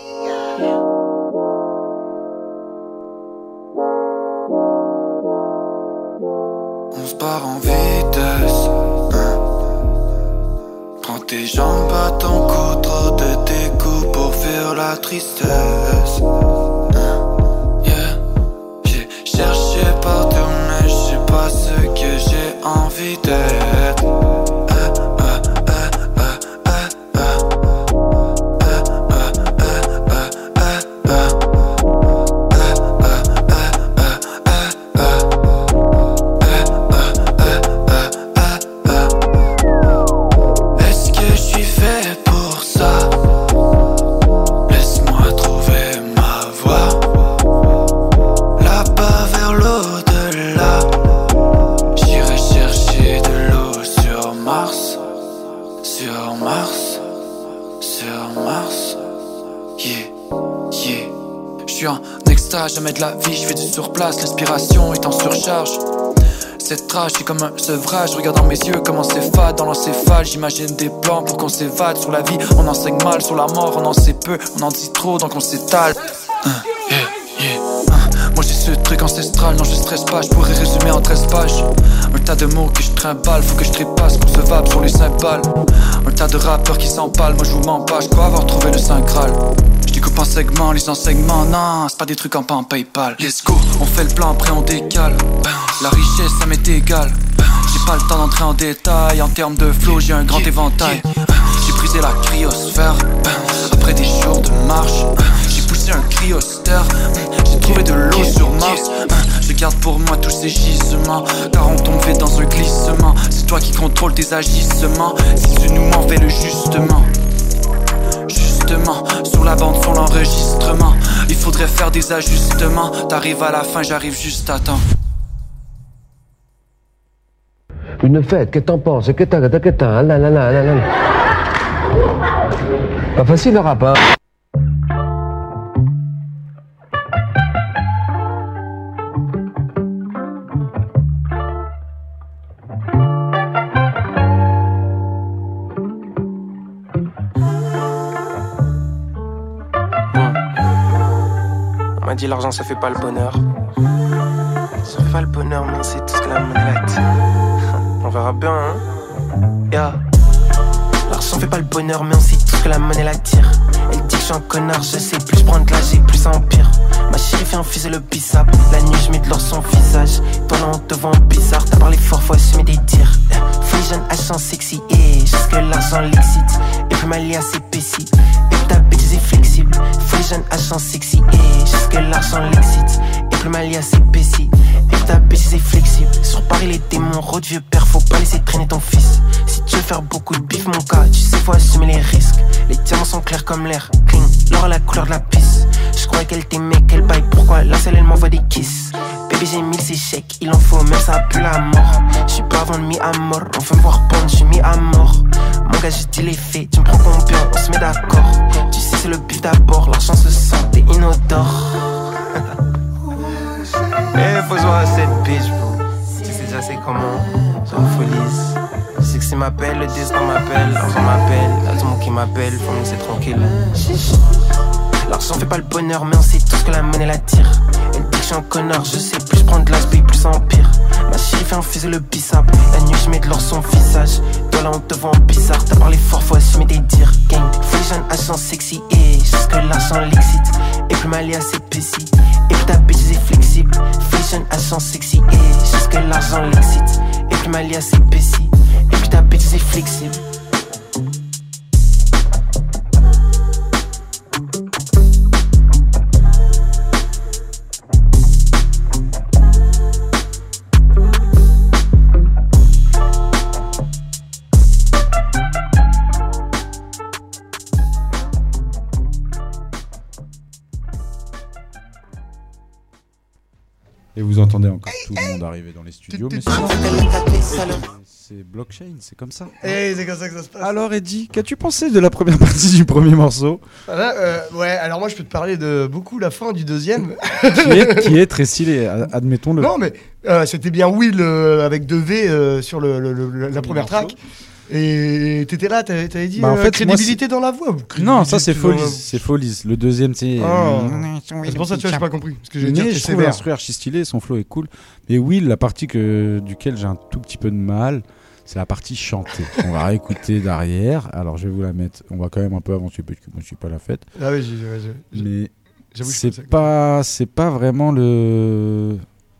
Speaker 13: On se barre en vitesse, hein. Prends tes jambes à ton cou, trop de tes coups pour fuir la tristesse, hein. Yeah. J'ai cherché partout mais je suis pas ce que j'ai envie d'être. Ah, ah, ah, ah, ah, ah. Ah, ah, ah, ah, ah, ah. Est-ce que je suis fait pour ça? Laisse-moi trouver ma voie. Là-bas vers l'au-delà, j'irai chercher de l'eau sur Mars. Sur Mars, sur Mars. Yeah, yeah. Je suis en extase, jamais de la vie, je fais du surplace, l'aspiration est en surcharge. Cette rage, c'est comme un sevrage, regarde dans mes yeux comment c'est fade dans l'encéphale. J'imagine des plans pour qu'on s'évade sur la vie. On enseigne mal sur la mort, on en sait peu, on en dit trop donc on s'étale. Uh, yeah, yeah. Uh, moi j'ai ce truc ancestral, non je stresse pas, je pourrais résumer en treize pages. Un tas de mots que je trimballe, faut que je trépasse, concevable sur les cymbales. Un tas de rappeurs qui s'empalent, moi je vous mens pas, je crois avoir trouvé le saint graal. Je découpe en segments, les enseignements, non, c'est pas des trucs en pan Paypal. Let's go, on fait le plan, après on décale. La richesse, ça m'est égal. J'ai pas le temps d'entrer en détail. En termes de flow, j'ai un grand éventail. J'ai brisé la cryosphère. Après des jours de marche, j'ai poussé un cryostère. J'ai trouvé de l'eau sur Mars. Je garde pour moi tous ces gisements, car on tombe vite dans un glissement. C'est toi qui contrôles tes agissements. Si tu nous m'en fais le justement. Justement, sur la bande son l'enregistrement. Il faudrait faire des ajustements. T'arrives à la fin, j'arrive juste à temps.
Speaker 14: Une fête, qu'est-ce que t'en penses? Que t'as, que t'as, là, là, là, là, là. Pas facile le rap, hein.
Speaker 15: On m'a dit l'argent ça fait pas le bonheur. Ça fait pas le bonheur, mais c'est tout ce que la monnaie attire. On verra bien, hein. Yeah. L'argent fait pas le bonheur, mais on sait tout ce que la monnaie l'attire. Elle dit que je suis un connard, je sais plus je prends de l'âge et plus ça empire. Ma chérie fait infuser le bissap. La nuit je mets de l'or sur son visage. Toi là on te vend bizarre. T'as parlé fort, faut assumer des tirs. Folie jeune, H sexy, et jusque l'argent l'excite. Et puis ma lia s'épaissit. Et puis ta bêtise est flexible. Folie jeune, H sexy, et jusque l'argent l'excite. Et puis ma lia s'épaissit. Et puis ta bêtise est flexible. Sur Paris les démons rôdent, vieux père, faut pas laisser traîner ton fils. Si tu veux faire beaucoup de bif mon gars, tu sais faut assumer les risques. Les diamants sont clairs comme l'air, clean, l'or à la couleur de la pisse. Je croyais qu'elle t'aimait, qu'elle baille, pourquoi là seule elle m'envoie des kisses. Baby Baby j'ai mille c'est chèques, il en faut même ça pue la mort. J'suis pas avant de mis à mort, on veut me voir pendre, j'suis mis à mort. Mon gars je dis les faits, tu me prends combien, on se met d'accord. Tu sais c'est le bif d'abord, l'argent se sent, t'es inodore. Eh faut jouer à cette bitch bro. Tu sais déjà c'est comment, j'en folise. Je sais que c'est m'appelle, le destin m'appelle, l'argent m'appelle, y'a tout le monde qui m'appelle, faut me laisser tranquille. L'argent fait pas le bonheur, mais on sait tous que la monnaie l'attire. Elle dit que je suis un connard, je sais plus je prends de l'as, plus ça empire. Ma chérie fait infuser le bissap, la nuit je mets de l'or sur son visage. Toi là on te voit en bizarre, t'as parlé fort, faut assumer tes dires. Gang, fashion, agent sexy, et jusque l'argent l'excite. Et plus mal à ses pécis, et plus ta bêtise est flexible. Fashion, agent sexy, et jusque l'argent l'excite. Et plus mal à ses pécis, et plus ta bêtise est flexible.
Speaker 4: Et vous entendez encore tout le monde arriver dans les studios, mais c'est, c'est blockchain, c'est comme ça.
Speaker 6: Et c'est comme ça que ça se passe.
Speaker 4: Alors Eddie, qu'as-tu pensé de la première partie du premier morceau ?
Speaker 6: Là, euh, ouais, alors moi je peux te parler de beaucoup la fin du deuxième.
Speaker 4: qui, est, qui est très stylé, admettons-le.
Speaker 6: Non mais euh, c'était bien Will euh, avec deux V euh, sur le, le, le, la première track. Et t'étais là, t'avais, t'avais dit bah, en euh, fait, crédibilité moi, dans la voix.
Speaker 4: Non, ça c'est Folies, c'est Folies. Le deuxième, c'est.
Speaker 6: Oh. C'est pour ça que tu vois, j'ai pas compris. Parce que j'ai dit,
Speaker 4: je trouve l'instru archi stylé, son flow est cool. Mais Will, la partie que, duquel j'ai un tout petit peu de mal, c'est la partie chantée. On va réécouter derrière. Alors je vais vous la mettre. On va quand même un peu avancer parce que moi je suis pas la fête.
Speaker 6: Ah oui, j'ai, j'ai, j'ai,
Speaker 4: mais
Speaker 6: j'avoue
Speaker 4: c'est pas, c'est pas vraiment le.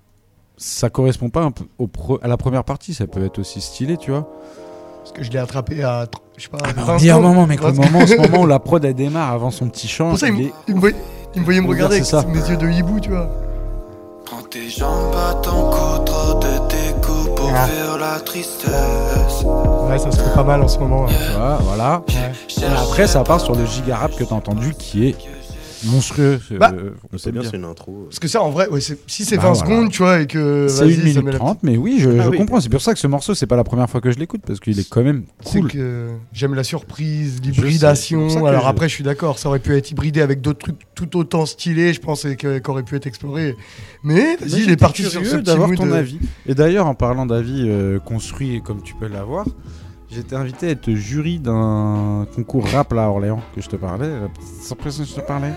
Speaker 4: Ça correspond pas un peu au pro... à la première partie. Ça peut être aussi stylé, tu vois.
Speaker 6: Parce que je l'ai attrapé à, je sais pas,
Speaker 4: ah bah, vingt ans. Un moment, mec, le moment, ce moment où la prod elle démarre avant son petit chant.
Speaker 6: Pour ça, il, il, est... il, me, voyait, il me voyait me regarder avec ça. Mes yeux de hibou, tu vois.
Speaker 13: Prends tes jambes à ton cou, trop de tes coups pour ah. faire la tristesse.
Speaker 6: Ouais, ça serait pas mal en ce moment.
Speaker 4: Ouais. Tu vois, voilà. Ouais. Et après, ça part sur le giga rap que t'as entendu qui est monstrueux.
Speaker 5: Bah, euh, c'est bien, c'est une intro.
Speaker 6: Parce que ça, en vrai, ouais, c'est, si c'est bah, vingt voilà. secondes, tu vois, et que.
Speaker 4: C'est une minute trente, mais oui, je, ah, je oui. comprends. C'est pour ça que ce morceau, c'est pas la première fois que je l'écoute, parce qu'il est quand même cool.
Speaker 6: C'est que j'aime la surprise, l'hybridation. Alors je... après, je suis d'accord, ça aurait pu être hybridé avec d'autres trucs tout autant stylés, je pense, et qu'il aurait pu être exploré. Mais vas-y, il est parti sur ce petit
Speaker 4: d'avoir
Speaker 6: mood
Speaker 4: ton
Speaker 6: de...
Speaker 4: avis. Et d'ailleurs, en parlant d'avis euh, construit, comme tu peux l'avoir. J'étais invité à être jury d'un concours rap là à Orléans que je te parlais. Sans pression, je te parlais.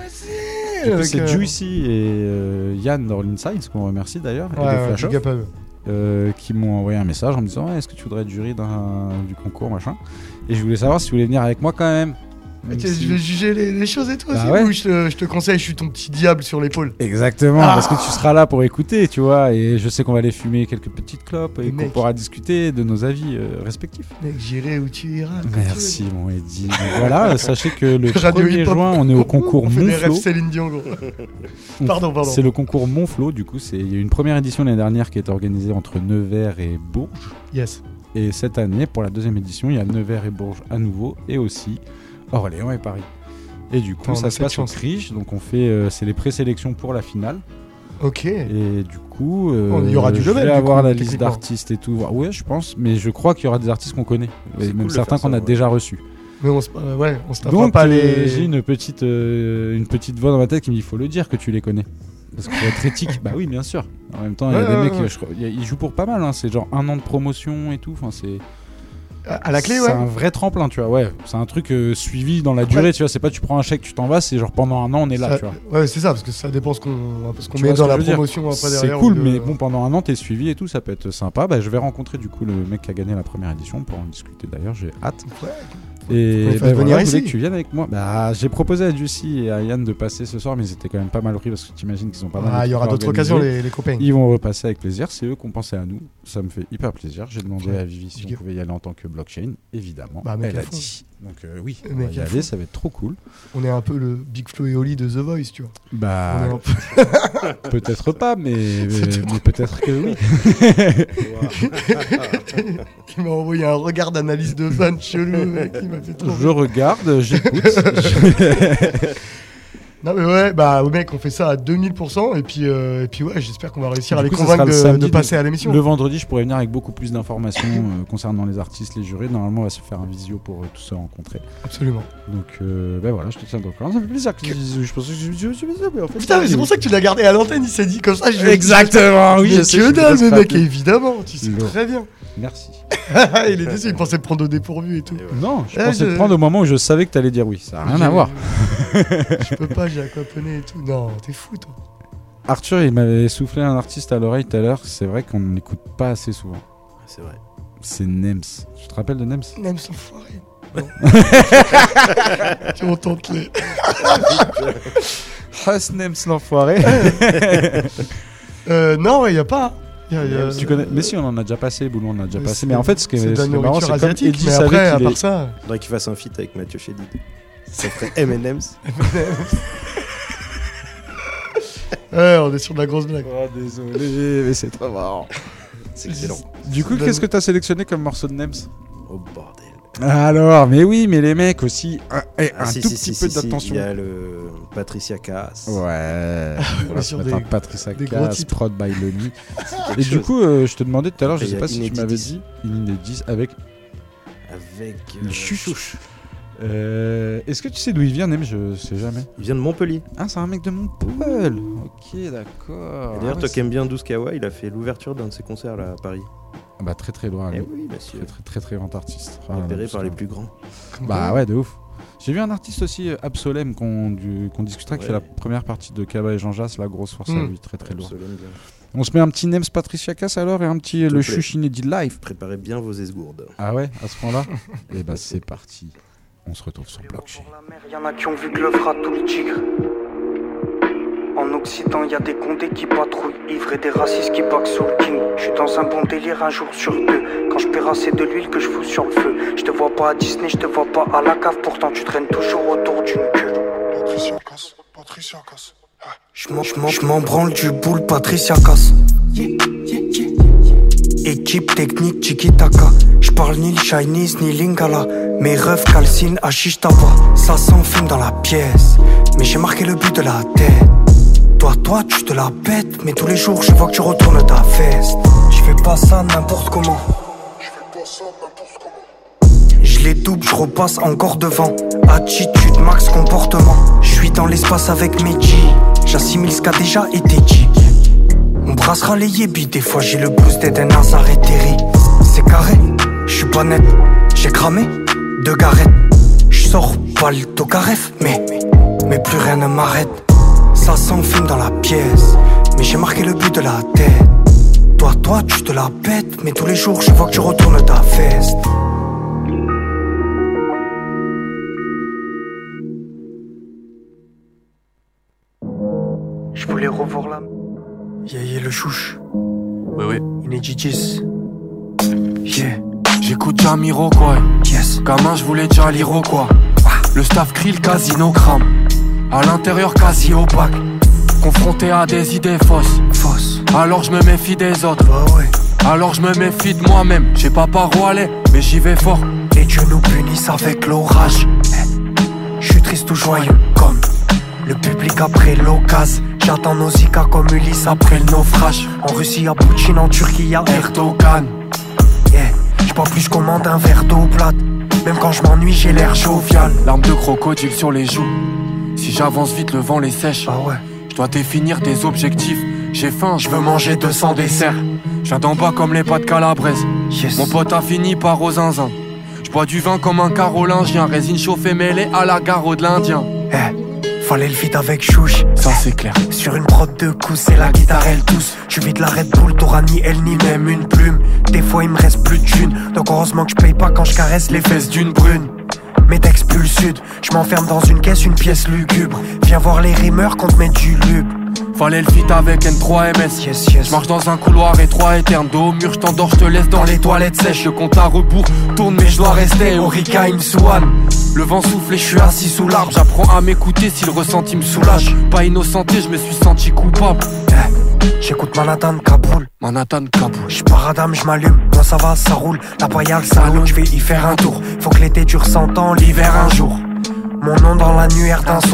Speaker 4: C'est euh... Juicy et euh, Yann d'Orleans Science, qu'on remercie d'ailleurs,
Speaker 6: ouais, et de
Speaker 4: Flash Off, euh, qui m'ont envoyé un message en me disant ouais, est-ce que tu voudrais être jury d'un, du concours machin. Et je voulais savoir si tu voulais venir avec moi quand même.
Speaker 6: Okay, si... Je vais juger les, les choses et tout. Bah
Speaker 4: c'est ouais.
Speaker 6: où je te, je te conseille, je suis ton petit diable sur l'épaule.
Speaker 4: Exactement, ah. parce que tu seras là pour écouter, tu vois, et je sais qu'on va aller fumer quelques petites clopes et mec. qu'on pourra discuter de nos avis euh, respectifs.
Speaker 6: Mec, j'irai où tu iras.
Speaker 4: Merci mon Eddie. Donc voilà, sachez que le premier juin, on est au concours
Speaker 6: on fait
Speaker 4: Monflo.
Speaker 6: Des Céline Dion, gros. Pardon, pardon.
Speaker 4: C'est le concours Monflo, du coup, c'est il y a eu une première édition l'année dernière qui est organisée entre Nevers et Bourges.
Speaker 6: Yes.
Speaker 4: Et cette année, pour la deuxième édition, il y a Nevers et Bourges à nouveau, et aussi Orléans et Paris. Et du coup, Attends, ça se passe au Crich, donc on fait, euh, c'est les présélections pour la finale.
Speaker 6: Ok.
Speaker 4: Et du coup, euh,
Speaker 6: oh, il y aura du
Speaker 4: je
Speaker 6: level,
Speaker 4: vais avoir
Speaker 6: coup,
Speaker 4: la liste d'artistes et tout. Ouais, je pense, mais je crois qu'il y aura des artistes qu'on connaît, et même
Speaker 6: cool
Speaker 4: certains qu'on
Speaker 6: ça,
Speaker 4: a
Speaker 6: ouais.
Speaker 4: déjà reçus.
Speaker 6: Mais on se, euh, ouais, on se
Speaker 4: donc
Speaker 6: pas
Speaker 4: euh,
Speaker 6: les.
Speaker 4: J'ai une petite, euh, une petite voix dans ma tête qui me dit il faut le dire que tu les connais. Parce qu'il faut être éthique. Bah oui, bien sûr. En même temps, il ouais, y a des ouais, mecs, ouais. Je, y a, ils jouent pour pas mal. Hein. C'est genre un an de promotion et tout. Enfin, c'est.
Speaker 6: À la clé, ouais.
Speaker 4: C'est un vrai tremplin, tu vois. Ouais, c'est un truc euh, suivi dans la durée, ouais. Tu vois. C'est pas tu prends un chèque, tu t'en vas. C'est genre pendant un an, on est là,
Speaker 6: ça,
Speaker 4: tu vois.
Speaker 6: Ouais, c'est ça, parce que ça dépend ce qu'on, ce qu'on met dans la promotion
Speaker 4: dire.
Speaker 6: Après derrière.
Speaker 4: C'est cool,
Speaker 6: de...
Speaker 4: mais bon, pendant un an, t'es suivi et tout, ça peut être sympa. Bah, je vais rencontrer du coup le mec qui a gagné la première édition pour en discuter. D'ailleurs, j'ai hâte.
Speaker 6: Ouais.
Speaker 4: Et
Speaker 6: bah,
Speaker 4: voilà,
Speaker 6: venir
Speaker 4: je voulais
Speaker 6: ici.
Speaker 4: que tu viennes avec moi. Bah, j'ai proposé à Juicy et à Yann de passer ce soir, mais ils étaient quand même pas mal pris parce que t'imagines qu'ils ont pas mal.
Speaker 6: Ah, il y aura d'autres occasions, les, les copains.
Speaker 4: Ils vont repasser avec plaisir. C'est eux qui ont pensé à nous. Ça me fait hyper plaisir. J'ai demandé ouais. à Vivi si on pouvait y aller en tant que blockchain, évidemment.
Speaker 6: Bah,
Speaker 4: elle a dit. Donc euh, oui,
Speaker 6: on
Speaker 4: va y aller, ça va être trop cool.
Speaker 6: On est un peu le Big Flo et Oli de The Voice, tu vois.
Speaker 4: Bah, peu... peut-être pas, mais, mais, mais peut-être que oui.
Speaker 6: Il m'a envoyé un regard d'analyse de fan chelou, mec. Il m'a fait trop.
Speaker 4: Je regarde, j'écoute.
Speaker 6: Non mais ouais, bah mec, on fait ça à deux mille pour cent et puis euh, et puis ouais, j'espère qu'on va réussir
Speaker 4: Du
Speaker 6: à les
Speaker 4: coup, ça
Speaker 6: convaincre
Speaker 4: sera le
Speaker 6: de, de
Speaker 4: samedi,
Speaker 6: passer
Speaker 4: le-
Speaker 6: à l'émission.
Speaker 4: Le vendredi, je pourrais venir avec beaucoup plus d'informations euh, concernant les artistes, les jurés. Normalement, on va se faire un visio pour euh, tous se rencontrer.
Speaker 6: Absolument.
Speaker 4: Donc, euh, ben voilà, je te tiens au courant. Ça fait plaisir que je je pensais que je je- je- je- mais en fait.
Speaker 6: Putain, mais c'est pour ça que tu l'as gardé à l'antenne, il s'est dit comme ça. Je
Speaker 4: Exactement, oui,
Speaker 6: Mais
Speaker 4: je sais,
Speaker 6: que
Speaker 4: je
Speaker 6: dalle,
Speaker 4: me
Speaker 6: mais
Speaker 4: laisse
Speaker 6: mec,
Speaker 4: pas
Speaker 6: évidemment, tu sais
Speaker 4: Lourd.
Speaker 6: très bien.
Speaker 4: Merci.
Speaker 6: Il est déçu, il pensait prendre au dépourvu et tout.
Speaker 4: Non, je
Speaker 6: Ah,
Speaker 4: pensais te prendre au moment où je savais que t'allais dire oui. Ça n'a rien
Speaker 6: J'ai-
Speaker 4: à voir.
Speaker 6: Je peux pas, j'ai aquaponé et tout. Non, t'es fou, toi.
Speaker 4: Arthur, il m'avait soufflé un artiste à l'oreille tout à l'heure. C'est vrai qu'on ne l'écoute pas assez souvent.
Speaker 5: C'est vrai.
Speaker 4: C'est Nems. Tu te rappelles de Nems?
Speaker 6: Nems l'enfoiré. Non. Tu entends les.
Speaker 4: Ah, ce Nems l'enfoiré.
Speaker 6: euh, non, ouais, y a pas. Y a, y a...
Speaker 4: Tu connais... Mais si, on en a déjà passé, Boulon, on en a déjà
Speaker 6: Mais
Speaker 4: passé.
Speaker 6: c'est-
Speaker 4: Mais en fait, ce qui est,
Speaker 6: c'est de la
Speaker 4: ce qui est marrant,
Speaker 6: nourriture
Speaker 4: c'est comme
Speaker 6: asiatique,
Speaker 4: Eddie
Speaker 6: mais
Speaker 4: savait
Speaker 6: après, à
Speaker 4: qu'il
Speaker 6: part
Speaker 4: est-
Speaker 6: ça.
Speaker 5: Faudrait qu'il fasse un feat avec Mathieu Chédid. Ça ferait M and M's.
Speaker 6: Ouais, on est sur de la grosse blague.
Speaker 4: Oh, désolé, mais c'est trop marrant.
Speaker 5: C'est excellent.
Speaker 4: Du coup, qu'est-ce que t'as sélectionné comme morceau de Nems?
Speaker 5: Oh bordel.
Speaker 4: Alors, mais oui, mais les mecs aussi, un, eh,
Speaker 5: Ah,
Speaker 4: un
Speaker 5: si,
Speaker 4: tout
Speaker 5: si,
Speaker 4: petit
Speaker 5: si,
Speaker 4: peu
Speaker 5: si, si.
Speaker 4: d'attention.
Speaker 5: Il y a le Patricia Cass.
Speaker 4: Ouais, on
Speaker 6: on
Speaker 4: va
Speaker 6: est
Speaker 4: se
Speaker 6: sur
Speaker 4: mettre
Speaker 6: des-
Speaker 4: un Patricia
Speaker 6: des gros
Speaker 4: Cass,
Speaker 6: titres.
Speaker 4: prod by Lonnie.
Speaker 5: quelque
Speaker 4: Et du
Speaker 5: chose.
Speaker 4: coup, euh, je te demandais tout à l'heure, je
Speaker 5: Après,
Speaker 4: sais
Speaker 5: il y
Speaker 4: pas
Speaker 5: a
Speaker 4: si tu
Speaker 5: Inédit
Speaker 4: m'avais
Speaker 5: dix.
Speaker 4: dit, Inédit avec
Speaker 5: Avec
Speaker 4: une
Speaker 5: euh,
Speaker 4: chouchouche. Euh, Est-ce que tu sais d'où il vient, Nem? Je sais jamais.
Speaker 5: Il vient de Montpellier.
Speaker 4: Ah, c'est un mec de Montpellier. Ok, d'accord.
Speaker 5: Et D'ailleurs,
Speaker 4: Ah ouais,
Speaker 5: toi qui aimes bien douze Kawa, il a fait l'ouverture d'un de ses concerts là à Paris.
Speaker 4: Ah bah très très loin.
Speaker 5: Eh
Speaker 4: lui.
Speaker 5: oui, monsieur.
Speaker 4: Très très très très grand artiste. Ah,
Speaker 5: Repéré
Speaker 4: non,
Speaker 5: par les
Speaker 4: putain.
Speaker 5: plus grands.
Speaker 4: Bah ouais, de ouf. J'ai vu un artiste aussi, euh, Absolem, qu'on du- qu'on discutera, qui
Speaker 5: Ouais.
Speaker 4: fait la première partie de Kaba et Jean Jass, la grosse force à
Speaker 6: Mm.
Speaker 4: lui, très très lourd.
Speaker 5: Absolument bien.
Speaker 4: On se met un petit Nems Patricia Cass alors et un petit euh,
Speaker 5: S'il
Speaker 4: le
Speaker 5: te plaît.
Speaker 4: chuch inédit live.
Speaker 5: Préparez bien vos esgourdes.
Speaker 4: Ah ouais, à ce point-là. Et bah c'est parti. On se retrouve sur Blockchain.
Speaker 16: Y'en a qui ont vu que le fera tout le tigre. En Occident, y a des condés qui patrouillent, ivres et des racistes qui back sous le king. Je suis dans un bon délire un jour sur deux. Quand je paierai assez de l'huile que je fous sur le feu. Je te vois pas à Disney, je te vois pas à la cave. Pourtant tu traînes toujours autour d'une queue. Patricia Cass, Patricia Cass. Je m'en, je m'en, je m'en branle du boule, Patricia Cass. Yeah, yeah, yeah. Équipe technique, tiki-taka. J'parle ni le Chinese ni lingala. Mes refs calcinent à Shishtaba. Ça s'enfume dans la pièce. Mais j'ai marqué le but de la tête. Toi, toi, tu te la pètes. Mais tous les jours, je vois que tu retournes ta veste. Je fais pas ça n'importe comment. Je les double, je repasse encore devant. Attitude, max, comportement. Je suis dans l'espace avec mes G. J'assimile ce qu'a déjà été dit. On brassera les yébis, des fois j'ai le blues d'Eden Hazard et Terry. C'est carré, je suis pas net. J'ai cramé, deux garettes. Je sors pas le tocaref, mais, mais plus rien ne m'arrête. Ça s'enfume dans la pièce, mais j'ai marqué le but de la tête. Toi, toi, tu te la pètes, mais tous les jours je vois que tu retournes ta veste. Je voulais revoir la... Yeah, yeah, le chouche.
Speaker 15: Oui, oui.
Speaker 16: Inédit.
Speaker 15: Yeah. J'écoute Jamiroquai.
Speaker 16: Yes.
Speaker 15: Gamin, je voulais déjà l'Iroquois. Le staff crie, le casino crame. À l'intérieur, quasi opaque. Confronté à des idées fausses.
Speaker 16: Fausse.
Speaker 15: Alors je me méfie des autres.
Speaker 16: Bah ouais.
Speaker 15: Alors je me méfie de moi-même. J'ai pas par où aller, mais j'y vais fort.
Speaker 16: Et Dieu nous punisse avec l'orage. Je suis triste ou joyeux, comme le public après l'occasion. J'attends Nausicaa comme Ulysse après le naufrage. En Russie y'a Poutine, en Turquie y'a Erdogan. Yeah, j'bois plus, commande un verre d'eau plate. Même quand je m'ennuie, j'ai l'air jovial.
Speaker 15: Larmes de crocodile sur les joues. Si j'avance vite, le vent les sèche.
Speaker 16: Ah ouais.
Speaker 15: Je dois définir des objectifs. J'ai faim, je veux manger deux cents desserts. Je viens d'en bas comme les pâtes calabraises.
Speaker 16: Yes.
Speaker 15: Mon pote a fini par au zinzin. Je bois du vin comme un carolingien. Résine chauffée mêlée à la garo de l'Indien.
Speaker 16: Eh, fallait le feat avec Chouche.
Speaker 15: Ça c'est clair.
Speaker 16: Sur une prod de coups, c'est la guitare elle tousse. Je vide la Red Bull, t'auras ni elle ni même une plume. Des fois il me reste plus de thunes. Donc heureusement que je paye pas quand je caresse les fesses d'une brune. Mes textes plus le sud, je m'enferme dans une caisse, une pièce lugubre. Viens voir les rimeurs qu'on te met du lube.
Speaker 15: Fallait le feat avec N trois M S.
Speaker 16: Yes, yes.
Speaker 15: J'marche dans un couloir étroit éterne. Dos au mur, j't'endors, j'te laisse dans les toilettes sèches. Le compte à rebours tourne, mais je dois rester au Rika Imsouane. Le vent souffle et je suis assis sous l'arbre. J'apprends à m'écouter si le ressenti me soulage. Pas innocenté, je me suis senti coupable.
Speaker 16: Eh, j'écoute Manhattan, Kaboul.
Speaker 15: Manhattan, Kaboul.
Speaker 16: J'pars à dame, j'm'allume. Moi ça va, ça roule. Là-bas y'a le salon, j'vais y faire un tour. Faut que l'été dure cent ans, l'hiver un jour. Mon nom dans l'annuaire d'un sourd.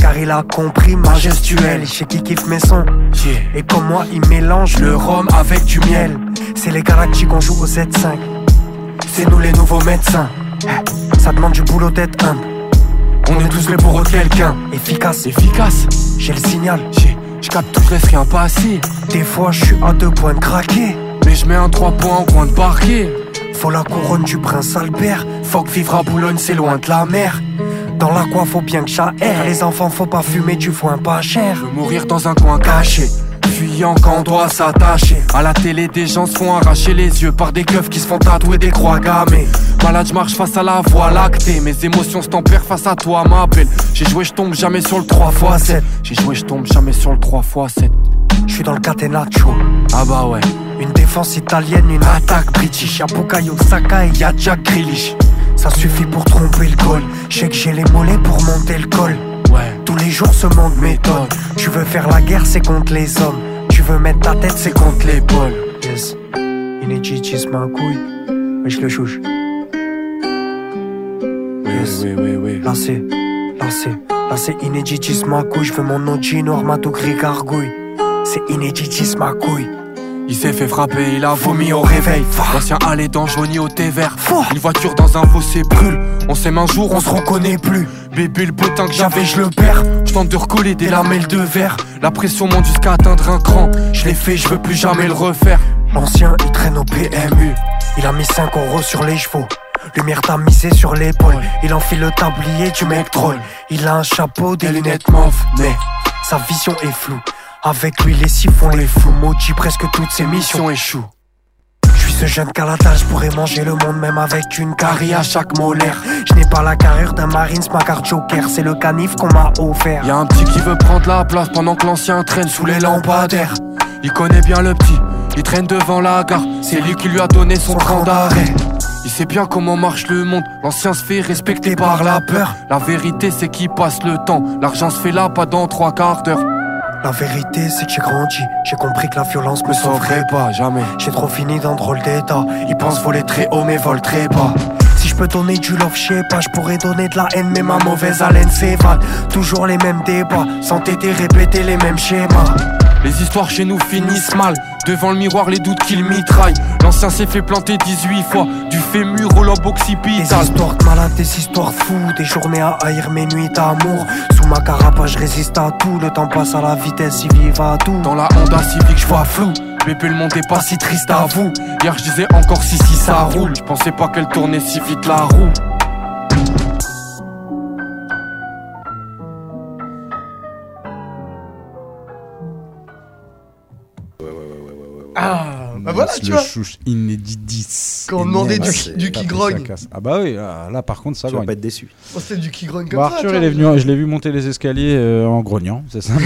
Speaker 16: car il a compris ma gestuelle. Il sait qui kiffe mes sons, et comme moi il mélange le rhum avec du miel. C'est les galactiques, on joue au sept cinq. C'est nous les nouveaux médecins. Ça demande du boulot d'être humble. On est tous les bourreaux de quelqu'un. Efficace, efficace. J'ai le signal, j'ai, j'capte tout, je laisse rien passer. Des fois je suis à deux points de craquer, mais je mets un trois points au coin de parquet. Faut la couronne du prince Albert. Faut que vivre à Boulogne c'est loin de la mer. Dans la quoi faut bien que j'aère. Les enfants faut pas fumer du foin pas cher. Je veux mourir dans un coin caché, fuyant quand on doit s'attacher. À la télé des gens se font arracher les yeux par des keufs qui se font tatouer des croix gammées. Malade, je marche face à la voie lactée. Mes émotions se tempèrent face à toi, ma belle. J'ai joué, je tombe jamais sur le trois fois sept. J'ai joué, je tombe jamais sur le trois fois sept. Je suis dans le catenaccio. Ah bah ouais. Une défense italienne, une attaque british. Y'a Bukayo Saka et y'a Jack Grealish. Ça suffit pour tromper le goal. Je sais que j'ai les mollets pour monter le col. Ouais. Tous les jours ce monde m'étonne. Tu veux faire la guerre, c'est contre les hommes. Tu veux mettre ta tête, c'est contre l'épaule. Yes. Inéditis ma couille. Mais je le chouche. Yes. Oui, oui, oui, oui. Là c'est, là c'est, là c'est Inéditis ma couille. Je veux mon O G noir, matou gris gargouille. C'est Inéditis ma couille. Il s'est fait frapper, il a vomi au réveil. L'ancien allait dans jauni au thé vert. Une voiture dans un fossé brûle. On s'aime un jour, on se reconnaît plus. Bébé, le beau que j'avais, je le perds. Je tente de recoller des lamelles de verre. La pression monte jusqu'à atteindre un cran. Je l'ai fait, je veux plus jamais le refaire. L'ancien, il traîne au P M U. Il a mis cinq euros sur les chevaux. Lumière tamisée sur l'épaule. Il enfile le tablier du mec troll. Il a un chapeau, des lunettes mauves, mais sa vision est floue. Avec lui les siphons, les fous. Maudit, presque toutes ses missions échouent. Je suis ce jeune qu'à la tâche pourrait manger le monde même avec une carie à chaque molaire. Je n'ai pas la carrure d'un Marines, ma carte joker. C'est le canif qu'on m'a offert. Y'a un petit qui veut prendre la place pendant que l'ancien traîne sous les lampadaires. Il connaît bien le petit, il traîne devant la gare. C'est lui qui lui a donné son cran d'arrêt. Il sait bien comment marche le monde. L'ancien se fait respecter par la peur. La vérité c'est qu'il passe le temps. L'argent se fait là, pas dans trois quarts d'heure. La vérité c'est que j'ai grandi. J'ai compris que la violence me sauverait pas, jamais. J'ai trop fini dans drôle d'état. Ils pensent voler très haut mais volent très bas. Si je peux donner du love, je sais pas, je pourrais donner de la haine, mais ma mauvaise haleine s'évade. Toujours les mêmes débats, s'entêter, répéter les mêmes schémas. Les histoires chez nous finissent mal. Devant le miroir, les doutes qu'ils mitraillent. L'ancien s'est fait planter dix-huit fois. Du fémur au lobe occipital. Des histoires de malades, des histoires fous. Des journées à haïr, mes nuits d'amour. Sous ma carapace, je résiste à tout. Le temps passe à la vitesse, il vive à tout. Dans la Honda Civic, je vois flou. Bébé, le monde est pas si triste à vous. Hier, je disais encore si si ça roule. Je pensais pas qu'elle tournait si vite la roue.
Speaker 6: Ah, bah voilà, tu
Speaker 4: le
Speaker 6: vois.
Speaker 4: chouche inédit dix.
Speaker 6: Quand on demandait du, du qui grogne.
Speaker 4: Ah bah oui, là, là par contre ça
Speaker 5: tu vas
Speaker 4: grogne.
Speaker 5: pas être déçu.
Speaker 6: Oh, c'était du qui grogne comme
Speaker 4: Bon,
Speaker 6: ça.
Speaker 4: Arthur
Speaker 6: tu
Speaker 4: il est
Speaker 6: vois.
Speaker 4: venu, je l'ai vu monter les escaliers euh, en grognant, c'est ça.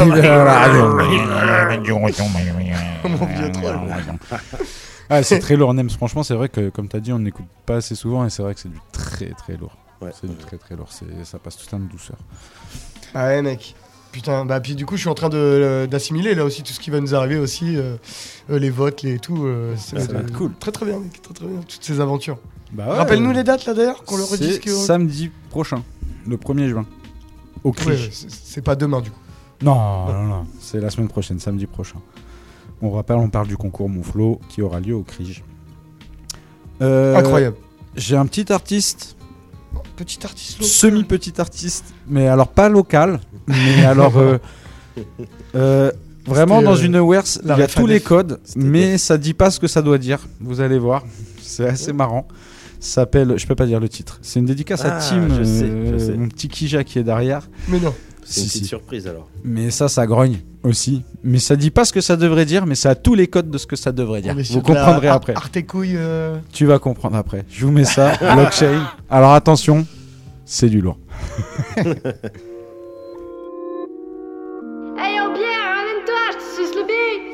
Speaker 6: Mon vieux troll.
Speaker 4: Ah, c'est très lourd, Nems. Franchement, c'est vrai que comme t'as dit, on n'écoute pas assez souvent et c'est vrai que c'est du très très lourd.
Speaker 5: Ouais.
Speaker 4: C'est du très très lourd, c'est, ça passe tout un de douceur.
Speaker 6: Ah ouais, mec. Putain, bah puis du coup je suis en train de, d'assimiler là aussi tout ce qui va nous arriver aussi, euh, euh, les votes, les tout. Euh, c'est,
Speaker 4: ça va être cool.
Speaker 6: Très très bien, mec, très très bien, toutes ces aventures.
Speaker 4: Bah ouais,
Speaker 6: Rappelle-nous
Speaker 4: euh,
Speaker 6: les dates là d'ailleurs, qu'on le redise.
Speaker 4: C'est
Speaker 6: que...
Speaker 4: samedi prochain, le premier juin, au Crige.
Speaker 6: Ouais, c'est, c'est pas demain du coup.
Speaker 4: Non, non, non, c'est la semaine prochaine, samedi prochain. On rappelle, on parle du concours Monflo qui aura lieu au Crige. Euh,
Speaker 6: Incroyable.
Speaker 4: J'ai un petit artiste.
Speaker 6: Petit artiste local.
Speaker 4: Semi-petit artiste, mais alors pas local, mais alors euh, euh, vraiment
Speaker 6: C'était,
Speaker 4: dans
Speaker 6: euh,
Speaker 4: une Wers, il y a
Speaker 6: F A D F.
Speaker 4: tous les codes,
Speaker 5: C'était
Speaker 4: mais
Speaker 5: Def.
Speaker 4: ça dit pas ce que ça doit dire. Vous allez voir, c'est assez marrant. Ça s'appelle, je peux pas dire le titre. C'est une dédicace à
Speaker 5: Ah,
Speaker 4: Tim,
Speaker 5: je sais,
Speaker 4: euh,
Speaker 5: je sais.
Speaker 4: mon petit Kija qui est derrière.
Speaker 6: Mais non.
Speaker 5: C'est
Speaker 4: Si,
Speaker 5: une petite
Speaker 4: si.
Speaker 5: surprise alors.
Speaker 4: Mais ça, ça grogne aussi. Mais ça dit pas ce que ça devrait dire, mais ça a tous les codes de ce que ça devrait dire.
Speaker 6: On est sur
Speaker 4: Vous
Speaker 6: de la
Speaker 4: comprendrez
Speaker 6: ar-
Speaker 4: après.
Speaker 6: Arte couille. Euh...
Speaker 4: Tu vas comprendre après. Je vous mets ça, blockchain. Alors attention, c'est du lourd.
Speaker 17: Hey yo Pierre, ramène-toi, je te suce le beat.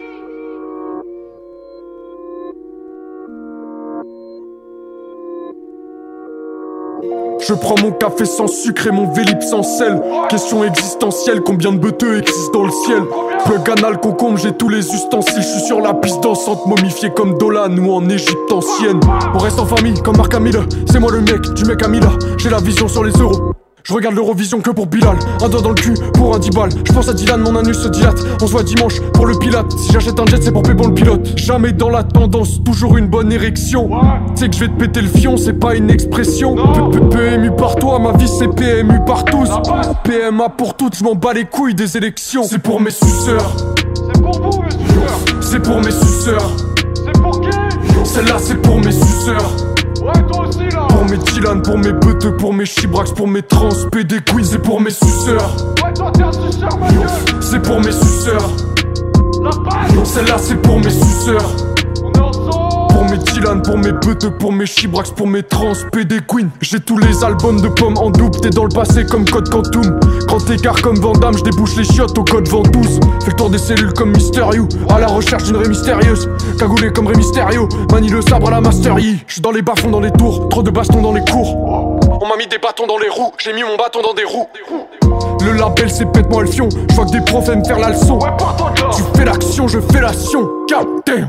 Speaker 18: Je prends mon café sans sucre et mon vélib sans sel. Question existentielle, combien de beuteux existent dans le ciel? Plug anal, concombre, j'ai tous les ustensiles. Je suis sur la piste dansante, momifié comme Dolan ou en Égypte ancienne. On reste en famille comme Marc Hamill. C'est moi le mec du mec Amila. J'ai la vision sur les euros. Je regarde l'Eurovision que pour Bilal. Un doigt dans le cul pour un dix balles. Je pense à Dylan, mon anus se dilate. On se voit dimanche pour le pilote. Si j'achète un jet, c'est pour Pépon le pilote. Jamais dans la tendance, toujours une bonne érection. Tu sais que je vais te péter le fion, c'est pas une expression. P M U par toi, ma vie c'est P M U par tous. P M A pour toutes, je m'en bats les couilles des élections. C'est pour mes suceurs.
Speaker 19: C'est pour vous, mes suceurs.
Speaker 18: C'est pour mes suceurs.
Speaker 19: C'est pour qui?
Speaker 18: Celle-là, c'est pour mes suceurs.
Speaker 19: Ouais, toi aussi là.
Speaker 18: Pour mes Dylan, pour mes beuteux, pour mes chibrax, pour mes trans, P D Queens, c'est pour mes suceurs.
Speaker 19: Ouais, toi t'es un suceur, ma gueule.
Speaker 18: C'est pour mes suceurs.
Speaker 19: La base.
Speaker 18: Celle-là, c'est pour mes suceurs.
Speaker 19: On est ensemble.
Speaker 18: Pour mes Dylan, pour mes beuteux, pour mes chibrax, pour mes trans, P D Queen. J'ai tous les albums de pommes en double, t'es dans le passé comme Code Quantum. Grand écart comme Van Damme, je débouche les chiottes au code Ventouse. Fais le tour des cellules comme Mister You, à la recherche d'une raie mystérieuse. Cagoulé comme Rey Mysterio, manie le sabre à la Master Yi. J'suis dans les bas-fonds dans les tours, trop de bastons dans les cours. On m'a mis des bâtons dans les roues, j'ai mis mon bâton dans des roues. Le label c'est pète-moi le fion, je vois que des profs aiment faire la leçon. Tu fais l'action, je fais l'action, God damn.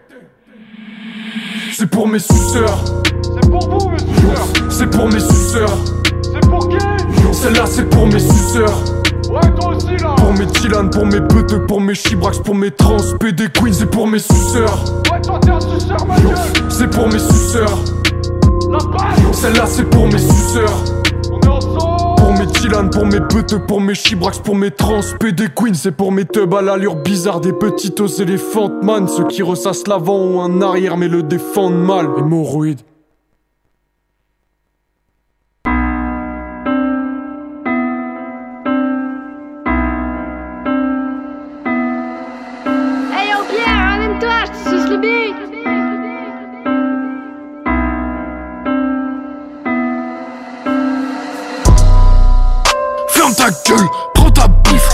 Speaker 18: C'est pour mes suceurs.
Speaker 19: C'est pour vous, mes suceurs.
Speaker 18: C'est pour mes suceurs.
Speaker 19: C'est pour qui?
Speaker 18: Celle-là c'est pour mes suceurs.
Speaker 19: Ouais, toi aussi là.
Speaker 18: Pour mes Dylan, pour mes beuteux, pour mes chibrax, pour mes trans, P D Queens, c'est pour mes suceurs.
Speaker 19: Ouais, toi t'es un suceur, ma gueule.
Speaker 18: C'est pour mes suceurs.
Speaker 19: La base.
Speaker 18: Celle-là c'est pour mes suceurs.
Speaker 19: On est ensemble.
Speaker 18: Pour mes Dylan, pour mes beuteux, pour mes chibrax, pour mes trans, P D Queens, c'est pour mes tubs à l'allure bizarre des petites aux éléphantes man. Ceux qui ressassent l'avant ont un arrière mais le défendent mal. Hémorroïdes.
Speaker 17: Hey yo Pierre, ramène-toi, je te suce le bide.
Speaker 18: Ferme ta gueule, prends ta bifle.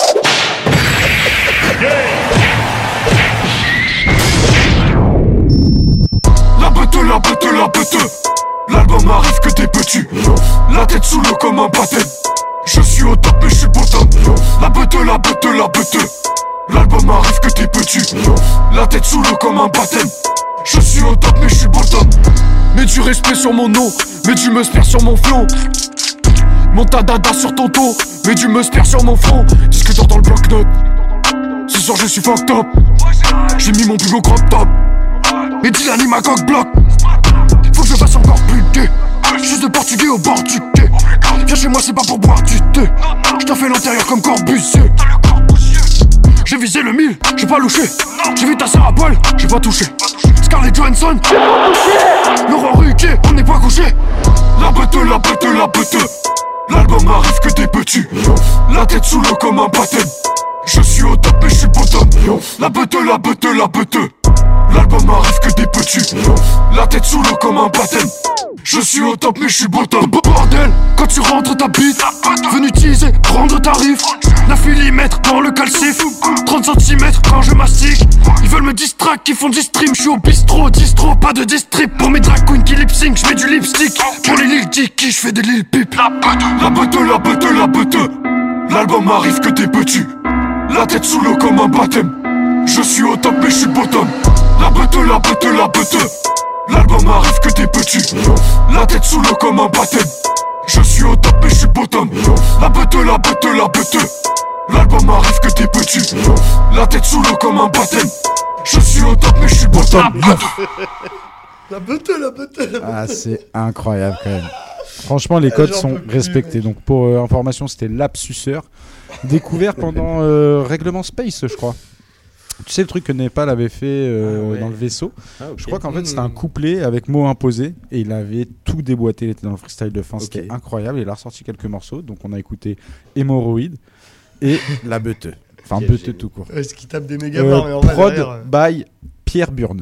Speaker 18: La beute, la beute, la beute. L'album arrive que t'es petit. La tête sous l'eau comme un baptême. Je suis au top mais je suis bottom. La beute, la beute, la beute. L'album arrive que t'es petit. La tête sous l'eau comme un baptême. Je suis au top mais je suis bottom. Mets du respect sur mon nom, mets du musper sur mon flow. Monte ta dada sur ton dos, mets du musper sur mon front. Discuteur dans le bloc-notes. Ce soir je suis fucked up. J'ai mis mon plus beau crop top. Et Dylan il m'a coque bloc. Faut que je fasse encore plus gay. Juste de portugais au bord du quai. Viens chez moi c'est pas pour boire du thé. J't'en fais l'intérieur comme Corbusier. J'ai visé le mille, j'ai pas louché. J'ai vu ta sœur à poil, j'ai pas touché. Scarlett Johansson, Laurent Ruquier, on n'est pas couché. La beute, la beute, la beute. L'album arrive que t'es petit. La tête sous l'eau comme un baptême. Je suis au top mais je suis bottom. La beute, la beute, la beute. L'album arrive que t'es petit. La tête sous l'eau comme un baptême. Je suis au top mais je suis bottom. Bordel, quand tu rentres ta bite. Venu teaser, prendre tarif. neuf millimètres dans le calcif. trente centimètres quand je mastique. Ils veulent me distract, ils font du stream. Je suis au bistrot, distro, pas de distrip. Pour mes drag queens qui lip sync, je mets du lipstick. Pour les Lil Dicky, je fais des Lil Pip. La beute, la beute, la beute, la beute. L'album arrive que t'es petit. La tête sous l'eau comme un baptême. Je suis au top mais je suis bottom. La beute, la beute, la beute. L'album arrive que t'es petit. La tête sous l'eau comme un baptême. Je suis au top mais je suis bottom. La beute, la beute, la beute. L'album arrive que t'es petit. La tête sous l'eau comme un baptême. Je suis au top mais je suis bottom.
Speaker 6: La beute, la beute.
Speaker 4: Ah, c'est incroyable quand même. Franchement, les codes sont respectés. Donc, pour euh, information, c'était Lapsuceur, découvert pendant euh, Règlement Space, je crois. Tu sais le truc que Népal avait fait euh, ah ouais. dans le vaisseau. Ah, okay. Je crois qu'en fait c'était un couplet avec mots imposés et il avait tout déboîté. Il était dans le freestyle de fin, okay. C'était incroyable. Il a ressorti quelques morceaux, donc on a écouté Hémorroïde et La Beuteux. Enfin Beuteux tout court.
Speaker 6: Est-ce qu'il tape des méga barres
Speaker 4: euh,
Speaker 6: en
Speaker 4: Prod
Speaker 6: derrière.
Speaker 4: by Pierre Burne.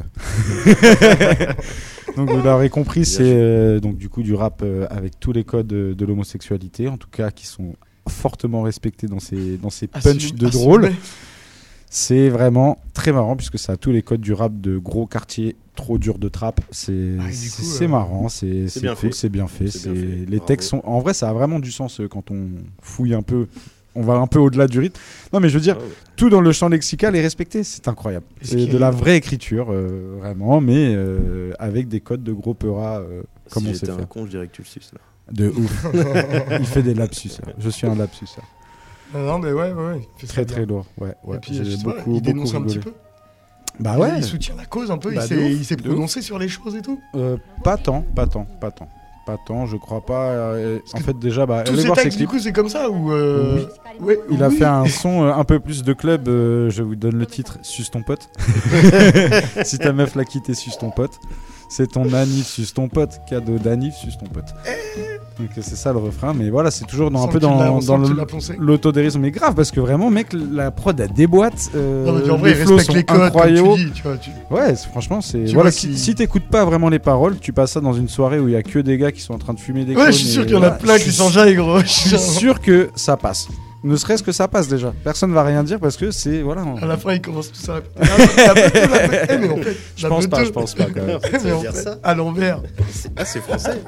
Speaker 4: Donc vous l'aurez compris, c'est euh, donc du coup du rap euh, avec tous les codes de, de l'homosexualité, en tout cas qui sont fortement respectés dans ces dans ces punchs de drôle. C'est vraiment très marrant puisque ça a tous les codes du rap de gros quartier trop dur de trap. C'est
Speaker 6: ah,
Speaker 4: c'est, c'est euh... marrant, c'est, c'est, c'est cool, c'est bien fait. C'est, c'est bien fait. Les bravo. Textes sont en vrai, ça a vraiment du sens euh, quand on fouille un peu. On va un peu au-delà du rythme. Non, mais je veux dire, oh, ouais. tout dans le champ lexical est respecté. C'est incroyable. C'est de la vraie écriture, euh, vraiment, mais euh, avec des codes de gros peura, euh, comme
Speaker 5: si
Speaker 4: on sait faire.
Speaker 5: Si j'étais un con, je dirais que tu le suces, là.
Speaker 4: De ouf. Il fait des lapsus. Hein. Je suis un lapsus. Hein.
Speaker 6: Non, non, mais ouais, ouais. Il fait
Speaker 4: très,
Speaker 6: très
Speaker 4: très lourd. Ouais, ouais.
Speaker 6: Et puis,
Speaker 4: j'ai
Speaker 6: je
Speaker 4: beaucoup,
Speaker 6: sais pas, il dénonce
Speaker 4: beaucoup
Speaker 6: un petit
Speaker 4: rigolé.
Speaker 6: peu.
Speaker 4: Bah ouais.
Speaker 6: Il soutient la cause un peu.
Speaker 4: Bah,
Speaker 6: il, s'est, il s'est prononcé sur les choses et tout.
Speaker 4: Euh, pas tant, pas tant, pas tant. Pas tant, je crois pas. Euh, en fait, déjà, bah,
Speaker 6: tous
Speaker 4: allez
Speaker 6: ces
Speaker 4: voir ses
Speaker 6: textes,
Speaker 4: clips.
Speaker 6: du coup, c'est comme ça ou euh...
Speaker 4: Oui.
Speaker 6: Ouais,
Speaker 4: Il
Speaker 6: oui.
Speaker 4: a fait un son euh, un peu plus de club. Euh, je vous donne le titre. Suce ton pote. Si ta meuf l'a quitté, suce ton pote. C'est ton anif, suce ton pote. Cadeau d'anif, suce ton pote. Donc c'est ça le refrain. Mais voilà, c'est toujours dans, un peu dans, dans le, l'autodérision. Mais grave, parce que vraiment, mec, la prod a des boîtes. Euh,
Speaker 6: non, mais en vrai,
Speaker 4: les
Speaker 6: il
Speaker 4: flows
Speaker 6: respecte
Speaker 4: sont
Speaker 6: les codes,
Speaker 4: incroyables.
Speaker 6: comme tu dis, tu vois, tu...
Speaker 4: Ouais, c'est, franchement, c'est.
Speaker 6: Tu
Speaker 4: Voilà,
Speaker 6: vois,
Speaker 4: si,
Speaker 6: qui...
Speaker 4: si t'écoutes pas vraiment les paroles, tu passes ça dans une soirée où il y a que des gars qui sont en train de fumer des
Speaker 6: Ouais,
Speaker 4: clones
Speaker 6: je suis sûr
Speaker 4: et
Speaker 6: qu'il y en a
Speaker 4: voilà,
Speaker 6: plein qui s'enjaillent, gros.
Speaker 4: Je suis sûr que ça passe. Ne serait-ce que ça passe déjà. Personne va rien dire parce que c'est. Voilà. On...
Speaker 6: À la fin, ils commencent tous à répéter. Eh, mais en fait,
Speaker 4: je pense pas, je pense pas quand même.
Speaker 6: Mais en fait, à l'envers.
Speaker 5: Ah, c'est français.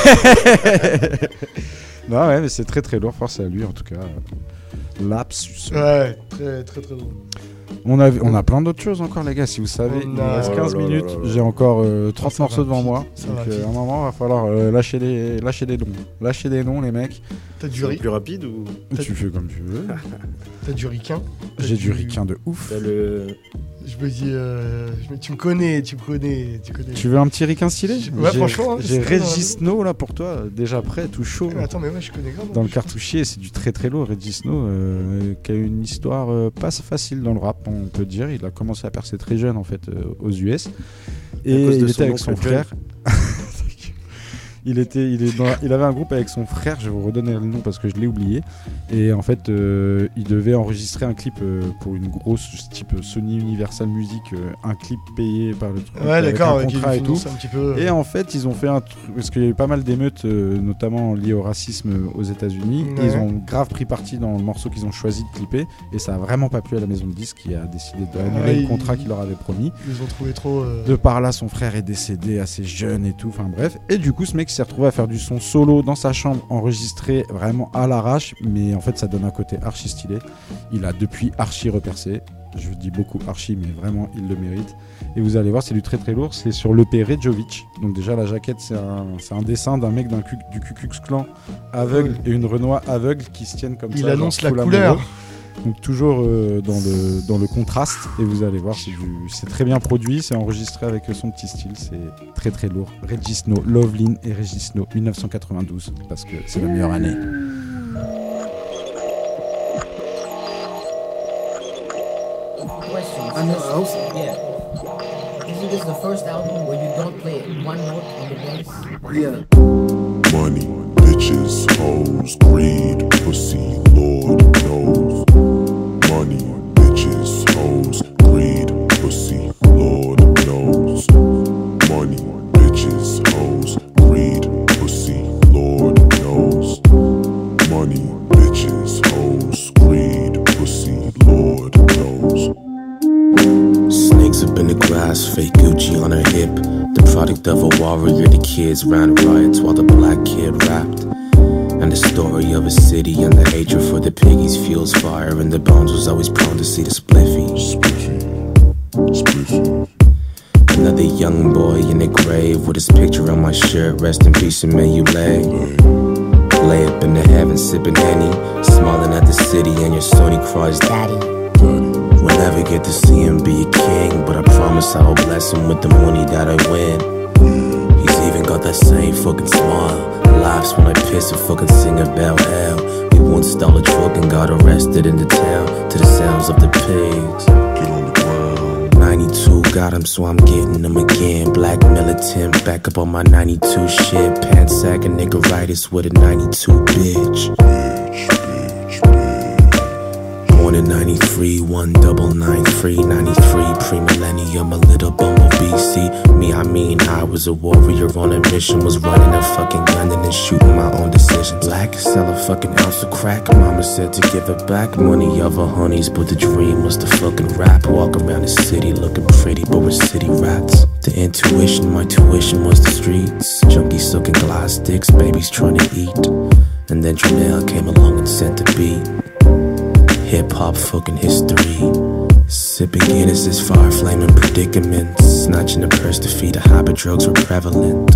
Speaker 4: Non, ouais, mais c'est très très lourd. Force à lui en tout cas. Lapsus.
Speaker 6: Ouais, très très très drôle.
Speaker 4: On a, on a plein d'autres choses encore, les gars. Si vous savez,
Speaker 6: on
Speaker 4: il
Speaker 6: a...
Speaker 4: me reste quinze
Speaker 5: oh là là
Speaker 4: minutes.
Speaker 5: là là.
Speaker 4: J'ai encore euh, trente
Speaker 6: ça
Speaker 4: morceaux devant
Speaker 6: vite,
Speaker 4: moi.
Speaker 6: ça
Speaker 4: Donc,
Speaker 6: va
Speaker 4: euh,
Speaker 6: vite.
Speaker 4: à un moment, il va falloir euh, lâcher, les, lâcher des noms. Lâcher des noms, les mecs.
Speaker 6: T'as du
Speaker 5: C'est
Speaker 6: riz
Speaker 5: plus rapide ou
Speaker 4: Tu fais comme tu veux.
Speaker 6: T'as du ricain.
Speaker 4: J'ai du ricain de ouf.
Speaker 5: T'as le...
Speaker 6: Je me dis, euh, je me... tu me connais, tu me connais, tu connais.
Speaker 4: Tu veux un petit ricain stylé?
Speaker 6: Ouais,
Speaker 4: j'ai,
Speaker 6: franchement. Hein,
Speaker 4: j'ai
Speaker 6: c'est
Speaker 4: Regis Snow là pour toi, déjà prêt, tout chaud.
Speaker 6: Mais attends, mais ouais, je connais grave.
Speaker 4: Dans le cartouchier, c'est du très très lourd. Regis Snow, euh, qui a une histoire euh, pas facile dans le rap, on peut dire. Il a commencé à percer très jeune en fait euh, aux U S. Et il était avec son frère. Il, était, il, est dans, il avait un groupe avec son frère, je vais vous redonner le nom parce que je l'ai oublié. Et en fait, euh, il devait enregistrer un clip euh, pour une grosse type Sony Universal Music, euh, un clip payé par le truc.
Speaker 6: Ouais,
Speaker 4: avec
Speaker 6: d'accord,
Speaker 4: un contrat et tout.
Speaker 6: Un petit peu...
Speaker 4: Et en fait, ils ont fait un truc, parce qu'il y a eu pas mal d'émeutes, euh, notamment liées au racisme aux États-Unis.
Speaker 6: Ouais.
Speaker 4: Et ils ont grave pris parti dans le morceau qu'ils ont choisi de clipper. Et ça a vraiment pas plu à la maison de disques qui a décidé d'annuler
Speaker 6: ouais,
Speaker 4: le contrat qu'il leur avait promis.
Speaker 6: Ils ont trouvé trop. Euh...
Speaker 4: De par là, son frère est décédé assez jeune et tout. Enfin bref. Et du coup, ce mec s'est retrouvé à faire du son solo dans sa chambre, enregistré vraiment à l'arrache. Mais en fait, ça donne un côté archi stylé. Il a depuis archi repercé. Je dis beaucoup archi, mais vraiment, il le mérite. Et vous allez voir, c'est du très très lourd. C'est sur l'E P Rejovic. Donc déjà, la jaquette, c'est un, c'est un dessin d'un mec d'un cu, du Ku Klux Klan aveugle et une Renoir aveugle qui se tiennent comme
Speaker 6: il
Speaker 4: ça.
Speaker 6: Il annonce la
Speaker 4: couleur.
Speaker 6: couleur.
Speaker 4: Donc toujours euh, dans, le, dans le contraste. Et vous allez voir, c'est, du, c'est très bien produit. C'est enregistré avec son petit style. C'est très très lourd. Regis Snow, Lovelin et Regis Snow, dix-neuf cent quatre-vingt-douze. Parce que c'est la meilleure année.
Speaker 20: Questions. I know. Yeah. Isn't this the first album where you don't play one note on the bass?
Speaker 21: Yeah. Money, bitches, hoes, greed, pussy, Lord knows. Money, bitches, hoes, greed, pussy, Lord knows. Money, bitches, hoes, greed, pussy, Lord knows. Money, bitches, hoes, greed, pussy, Lord knows.
Speaker 9: Snakes up in the grass, fake Gucci on her hip. The product of a warrior, the kids ran riots while the black kid rapped. And the story of a city and the hatred for the piggies fuels fire. And the bones was always prone to see the spliffy.
Speaker 21: Spliffy, spliffy.
Speaker 9: Another young boy in the grave with his picture on my shirt. Rest in peace and may you lay. Lay up in the heavens sipping Henny, smiling at the city and your Sony cries, Daddy. We'll never get to see him be a king, but I promise I will bless him with the money that I win. He's even got that same fucking smile, laughs when I piss and fucking sing about hell. We once stole a truck and got arrested in the town to the sounds of the pigs.
Speaker 21: Get on the ground.
Speaker 9: ninety-two got him, so I'm getting him again. Black militant, back up on my ninety-two shit. Pants sagging niggeritis with a ninety-two bitch.
Speaker 21: Bitch, bitch, bitch.
Speaker 9: Born in ninety-three, one double nine three, ninety-three, pre-millennium, a little bumblebee. See, me, I mean, I was a warrior on a mission, was running a fucking gun and then shooting my own decisions. Black, sell a fucking ounce of crack, mama said to give it back. Money of her honeys, but the dream was to fucking rap. Walk around the city looking pretty, but we're city rats. The intuition, my tuition was the streets. Junkies sucking glass sticks, babies trying to eat. And then Janelle came along and sent the beat. Hip-hop fucking history. Sipping Guinness's fire flaming predicaments. Snatching a purse to feed a habit drugs were prevalent.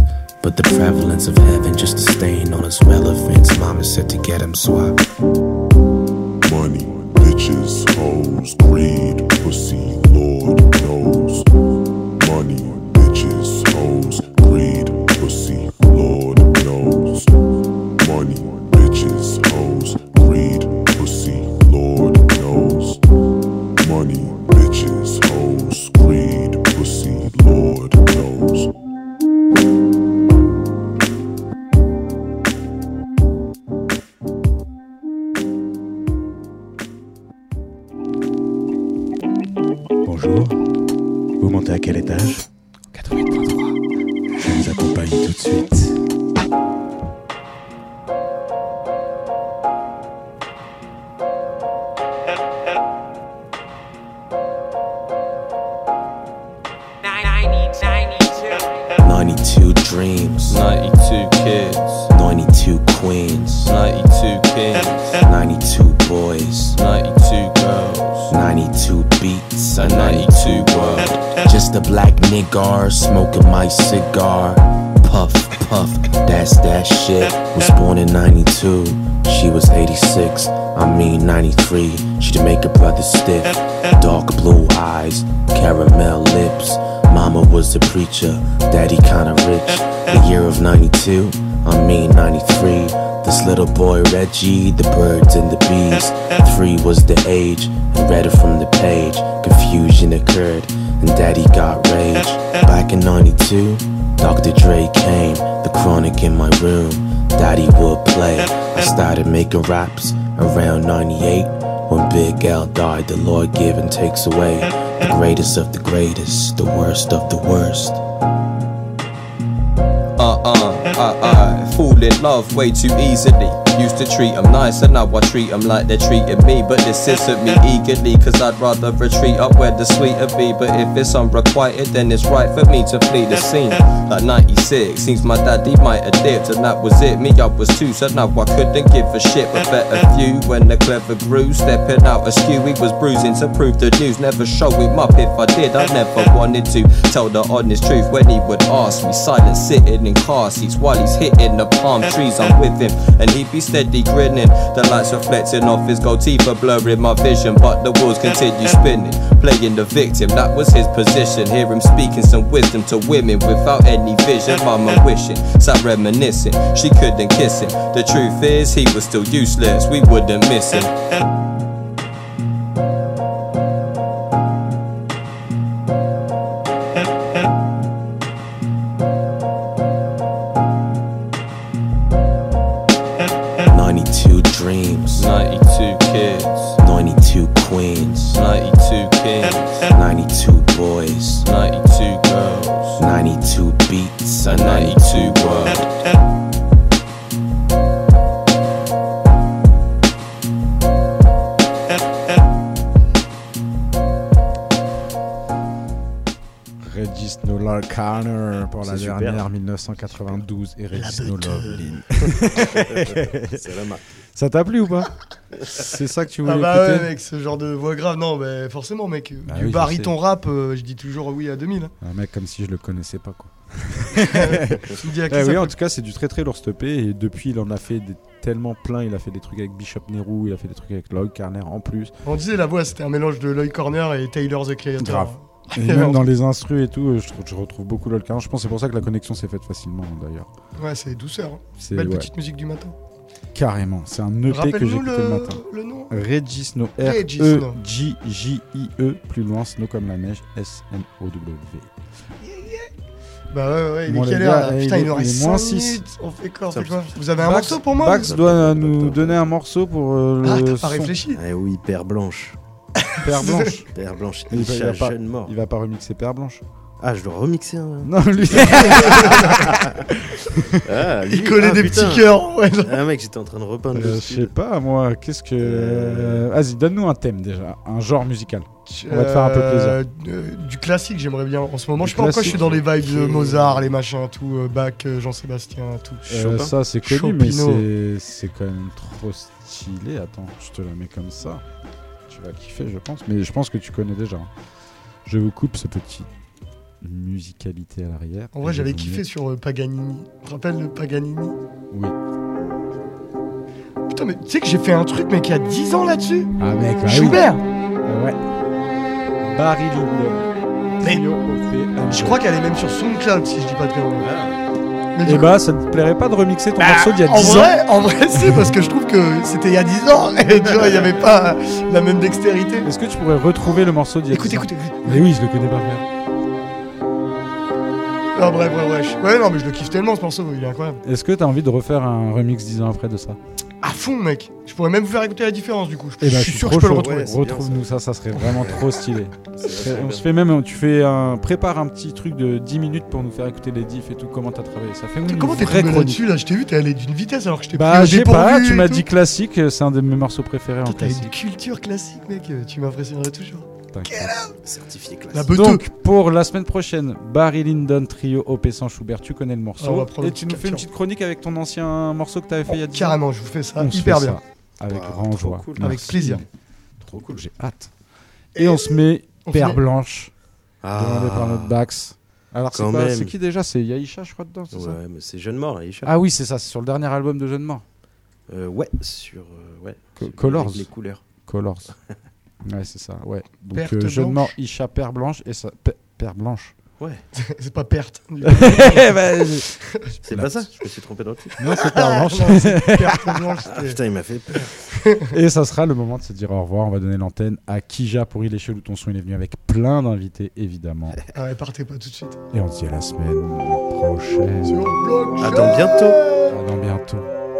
Speaker 9: But the prevalence of heaven just a stain on his relevance. Mama said to get him swap.
Speaker 21: Money, bitches, hoes, greed, pussy, Lord knows. Money, bitches, hoes, greed, pussy, Lord knows. Money, bitches, hoes, greed, pussy, Lord knows. Money, bitches, hoes, greed, pussy, Lord knows.
Speaker 5: Bonjour, vous montez à quel étage? quatre-vingts point trois. Je vous accompagne tout de suite.
Speaker 9: ninety-two dreams, ninety-two kids, ninety-two queens, ninety-two kings, ninety-two boys, ninety-two girls, ninety-two beats, a ninety-two world. Just a black nigger smoking my cigar. Puff, puff, that's that shit. Was born in ninety-two, she was eighty-six, I mean ninety-three. She'd make her brother stiff. Dark blue eyes, caramel lips. Mama was a preacher, daddy kinda rich. The year of ninety-two, I mean ninety-three. This little boy Reggie, the birds and the bees. Three was the age, and read it from the page. Confusion occurred, and daddy got rage. Back in ninety-two, Doctor Dre came, the chronic in my room. Daddy would play, I started making raps around ninety-eight. When Big L died, the Lord give and takes away. The greatest of the greatest, the worst of the worst.
Speaker 2: Uh-uh, uh-uh, fall in love way too easily. Used to treat them nice and now I treat them like they're treating me. But this isn't me eagerly, cause I'd rather retreat up where the sweeter be. But if it's unrequited, then it's right for me to flee the scene. Like ninety-six, seems my daddy might have dipped, and that was it. Me, I was two, so now I couldn't give a shit. But better few when the clever grew, stepping out askew. He was bruising to prove the news, never show him up. If I did, I never wanted to tell the honest truth. When he would ask me, silent sitting in car seats while he's hitting the palm trees, I'm with him, and he'd be steady grinning. The lights reflecting off his gold teeth are blurring my vision, but the wheels continue spinning, playing the victim, that was his position. Hear him speaking some wisdom to women without any vision. Mama wishing, sat reminiscing, she couldn't kiss him. The truth is, he was still useless, we wouldn't miss him.
Speaker 9: ninety-two dreams, ninety-two kids, ninety-two queens, ninety-two kings, ninety-two boys, ninety-two girls, ninety-two beats, a ninety-two world.
Speaker 4: Regis No Love Corner pour la
Speaker 5: C'est
Speaker 4: dernière
Speaker 5: super.
Speaker 4: dix-neuf cent quatre-vingt-douze et Regis No
Speaker 5: beuteux.
Speaker 4: Love Lin.
Speaker 5: C'est la marque.
Speaker 4: Ça t'a plu ou pas? C'est ça que tu voulais
Speaker 6: Ah bah
Speaker 4: écouter?
Speaker 6: ouais mec, ce genre de voix grave, non bah forcément mec,
Speaker 4: Bah
Speaker 6: du
Speaker 4: oui, je
Speaker 6: baryton
Speaker 4: sais.
Speaker 6: rap, euh, je dis toujours oui à deux mille.
Speaker 4: Un mec comme si je le connaissais pas quoi.
Speaker 6: Tu me dis à qui
Speaker 4: Eh
Speaker 6: ça
Speaker 4: oui,
Speaker 6: peut-
Speaker 4: en tout cas c'est du très très lourd stopé, et depuis il en a fait des, tellement plein. Il a fait des trucs avec Bishop Nehru, il a fait des trucs avec Lloyd Carner en plus.
Speaker 6: On disait la voix c'était un mélange de Lloyd Corner et Taylor the Creator.
Speaker 4: Grave. Et même dans les instrus et tout, je, trouve- je retrouve beaucoup Lloyd Carner. Je pense que c'est pour ça que la connexion s'est faite facilement d'ailleurs.
Speaker 6: Ouais, c'est douceur. Hein.
Speaker 4: C'est-
Speaker 6: Belle
Speaker 4: ouais.
Speaker 6: petite musique du matin.
Speaker 4: Carrément, c'est un E P que j'ai
Speaker 6: Rappelle-nous
Speaker 4: écouté
Speaker 6: le-
Speaker 4: le matin.
Speaker 6: le nom.
Speaker 4: Regis No,
Speaker 6: Regis
Speaker 4: R E
Speaker 6: No.
Speaker 4: J J I E, plus loin, Snow comme la neige, S N O W.
Speaker 6: Bah ouais, ouais, il
Speaker 4: Bon,
Speaker 6: est quelle
Speaker 4: les
Speaker 6: heure
Speaker 4: gars,
Speaker 6: là
Speaker 4: il
Speaker 6: Putain,
Speaker 4: est-
Speaker 6: il nous
Speaker 4: il est
Speaker 6: reste
Speaker 4: moins
Speaker 6: cinq
Speaker 4: six.
Speaker 6: minutes. On fait quoi, on
Speaker 4: Ça-
Speaker 6: fait quoi Vous avez un
Speaker 4: Bax-
Speaker 6: morceau pour moi
Speaker 4: Bax doit nous donner un morceau pour euh,
Speaker 6: Ah,
Speaker 4: le
Speaker 6: t'as pas
Speaker 4: son.
Speaker 6: réfléchi
Speaker 5: Eh oui, Père Blanche.
Speaker 4: Père Blanche.
Speaker 5: Père Blanche,
Speaker 4: Il va, il va
Speaker 5: Isha,
Speaker 4: pas,
Speaker 5: jeune mort.
Speaker 4: il va pas remixer Père Blanche.
Speaker 5: Ah, je dois remixer un.
Speaker 4: Non, lui.
Speaker 5: Ah,
Speaker 6: Il
Speaker 5: lui-
Speaker 6: collait
Speaker 5: ah,
Speaker 6: des
Speaker 5: putain.
Speaker 6: petits cœurs. Ouais.
Speaker 5: Ah, mec, j'étais en train de repeindre
Speaker 4: Euh,
Speaker 5: le
Speaker 4: je
Speaker 5: style.
Speaker 4: sais pas, moi, qu'est-ce que. euh, Vas-y, donne-nous un thème déjà, un genre musical. On va te faire un peu plaisir.
Speaker 6: Euh, euh, du classique, j'aimerais bien. En ce moment,
Speaker 4: Du
Speaker 6: je sais pas pourquoi je suis dans les
Speaker 4: classique.
Speaker 6: vibes de Mozart, les machins, tout, euh, Bach, euh, Jean-Sébastien, tout.
Speaker 4: Euh, ça, c'est connu, mais
Speaker 6: Chopino.
Speaker 4: c'est- c'est quand même trop stylé. Attends, je te la mets comme ça. Tu vas kiffer, je pense. Mais je pense que tu connais déjà. Je vous coupe ce petit musicalité à l'arrière.
Speaker 6: En vrai, j'avais kiffé sur euh, Paganini. Tu te rappelles le Paganini?
Speaker 4: Oui.
Speaker 6: Putain, mais tu sais que j'ai fait un truc, mec, il y a dix ans là-dessus.
Speaker 4: Ah, mec, bah
Speaker 6: Schubert.
Speaker 4: Oui. Ouais. Barry Lyndon.
Speaker 6: Mais je crois qu'elle est même sur SoundCloud, si je dis pas de conneries.
Speaker 4: Et bah, ça te plairait pas de remixer ton
Speaker 6: bah,
Speaker 4: morceau d'il y a
Speaker 6: en
Speaker 4: dix
Speaker 6: vrai,
Speaker 4: ans?
Speaker 6: En vrai, si, parce que je trouve que c'était il y a dix ans, et tu vois, il n'y avait pas la même dextérité.
Speaker 4: Est-ce que tu pourrais retrouver le morceau d'il y a
Speaker 6: écoute,
Speaker 4: dix ans?
Speaker 6: Écoute, écoute,
Speaker 4: Mais oui, je le connais pas bien.
Speaker 6: Ah, bref, bref, bref. Ouais, non, mais je le kiffe tellement, ce morceau, il est incroyable.
Speaker 4: Est-ce que t'as envie de refaire un remix dix ans après de ça?
Speaker 6: À fond, mec. Je pourrais même vous faire écouter la différence, du coup. Je,
Speaker 4: eh bah,
Speaker 6: je suis sûr que je peux le retrouver.
Speaker 4: Ouais, retrouve-nous ça, ça serait vraiment trop stylé. On se fait même, tu fais un, prépare un petit truc de dix minutes pour nous faire écouter les diffs et tout, comment t'as travaillé. Ça fait une
Speaker 6: Comment t'es tombé là-dessus, là? Je t'ai vu, t'es allé d'une vitesse alors que je t'ai
Speaker 4: bah,
Speaker 6: pris au
Speaker 4: j'ai
Speaker 6: dépourvu
Speaker 4: pas, tu m'as
Speaker 6: tout.
Speaker 4: dit classique, c'est un de mes morceaux préférés.
Speaker 6: Toi,
Speaker 4: en
Speaker 6: t'as
Speaker 4: classique.
Speaker 6: une culture classique, mec, tu m'impressionnerais toujours.
Speaker 3: Certifié classique.
Speaker 6: La beuteux.
Speaker 4: Donc, pour la semaine prochaine, Barry Lyndon, trio O P sans Schubert, tu connais le morceau.
Speaker 6: Ah,
Speaker 4: et tu nous fais une petite chronique avec ton ancien morceau que t'avais fait il y a dix ans.
Speaker 6: Carrément, je vous fais ça
Speaker 4: on
Speaker 6: hyper
Speaker 4: fait
Speaker 6: bien.
Speaker 4: Ça avec
Speaker 6: wow,
Speaker 4: grand joie.
Speaker 6: Cool. Avec plaisir.
Speaker 4: Trop cool, j'ai hâte. Et, et on se met on Père met... Blanche,
Speaker 3: ah,
Speaker 4: demandé par notre Bax. Alors, c'est, pas, c'est qui déjà? C'est Yaisha, je crois, dedans, c'est
Speaker 3: ouais,
Speaker 4: ça?
Speaker 3: Ouais, mais c'est Jeune Mort, Yaisha.
Speaker 4: Ah oui, c'est ça, c'est sur le dernier album de Jeune Mort.
Speaker 3: Euh, ouais, sur. Euh, ouais,
Speaker 4: Co- Colors.
Speaker 3: Les couleurs.
Speaker 4: Colors. Ouais, c'est ça, ouais. Donc,
Speaker 6: Perte
Speaker 4: euh, Jeune
Speaker 6: Blanche.
Speaker 4: Mort, Isha, Père Blanche et ça. P- Père Blanche.
Speaker 3: Ouais.
Speaker 6: C'est pas perte.
Speaker 4: bah, je...
Speaker 3: C'est pas ça, je me suis trompé dans le titre.
Speaker 4: Non, c'est Père Blanche.
Speaker 6: Non, c'est Perte Blanche.
Speaker 3: Ah, putain, il m'a fait peur.
Speaker 4: Et ça sera le moment de se dire au revoir. On va donner l'antenne à Kija pour Il est chelou ton son. Il est venu avec plein d'invités, évidemment.
Speaker 6: Ah ouais, partez pas tout de suite.
Speaker 4: Et on se dit à la semaine prochaine.
Speaker 6: Sur Blockchain.
Speaker 3: À dans bientôt.
Speaker 4: À dans bientôt.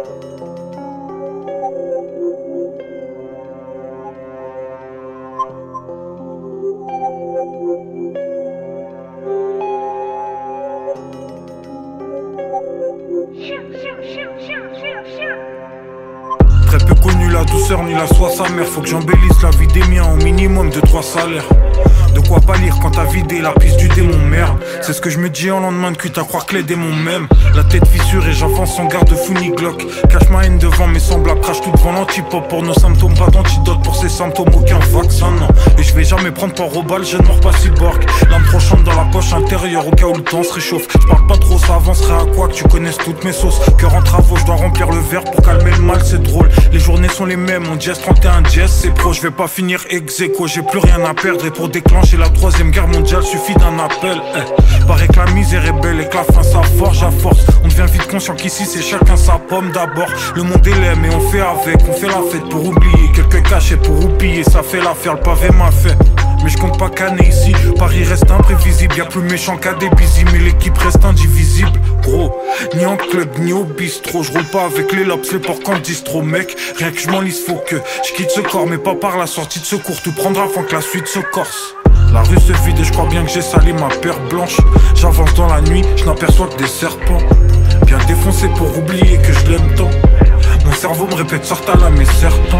Speaker 22: Très peu connu la douceur ni la soie sa mère. Faut que j'embellisse la vie des miens au minimum de trois salaires. De quoi pas lire quand t'as vidé la piste du démon, merde. C'est ce que je me dis en lendemain de cuite à croire que les démons m'aiment. La tête fissurée, j'avance sans garde-fou ni Glock. Cache ma haine devant mes semblables, crache tout devant l'antipop. Pour nos symptômes, pas d'antidote pour ces symptômes, aucun vaccin, non. Et je vais jamais prendre part au bal, je ne mords pas cyborg. L'âme tranchante dans la poche intérieure au cas où le temps se réchauffe. Je parle pas trop, ça avancerait à quoi que tu connaisses toutes mes sauces. Cœur en travaux, je dois remplir le verre pour calmer le mal, c'est drôle. Les journées sont les mêmes, on jazz trente et un jazz, c'est pro. Je vais pas finir ex aequo, j'ai plus rien à perdre. Et pour déclencher la troisième guerre mondiale, suffit d'un appel. Eh. Paraît que la misère est belle et que la fin ça forge à force. On devient vite conscient qu'ici c'est chacun sa pomme d'abord. Le monde est laid mais on fait avec, on fait la fête pour oublier. Quelques cachets pour oublier, ça fait l'affaire, le pavé m'a fait. Mais je compte pas canner ici, Paris reste imprévisible. Y'a plus méchant qu'à des bisous, mais l'équipe reste indivisible. Gros, ni en club, ni au bistrot. Je roule pas avec les lobs, les porcs en distro, mec. Rien que je m'enlise, faut que je quitte ce corps, mais pas par la sortie de secours. Tout prendra avant que la suite se corse. La rue se vide et je crois bien que j'ai sali ma paire blanche. J'avance dans la nuit, je n'aperçois que des serpents. Bien défoncé pour oublier que je l'aime tant. Mon cerveau me répète sort à la mais certain.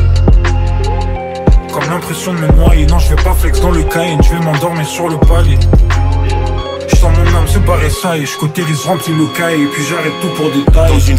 Speaker 22: Comme l'impression de me noyer, non je vais pas flex dans le Cayenne, je vais m'endormir sur le palier. Je sens mon âme se barrer ça et je cautérise rempli le cahier et puis j'arrête tout pour détail.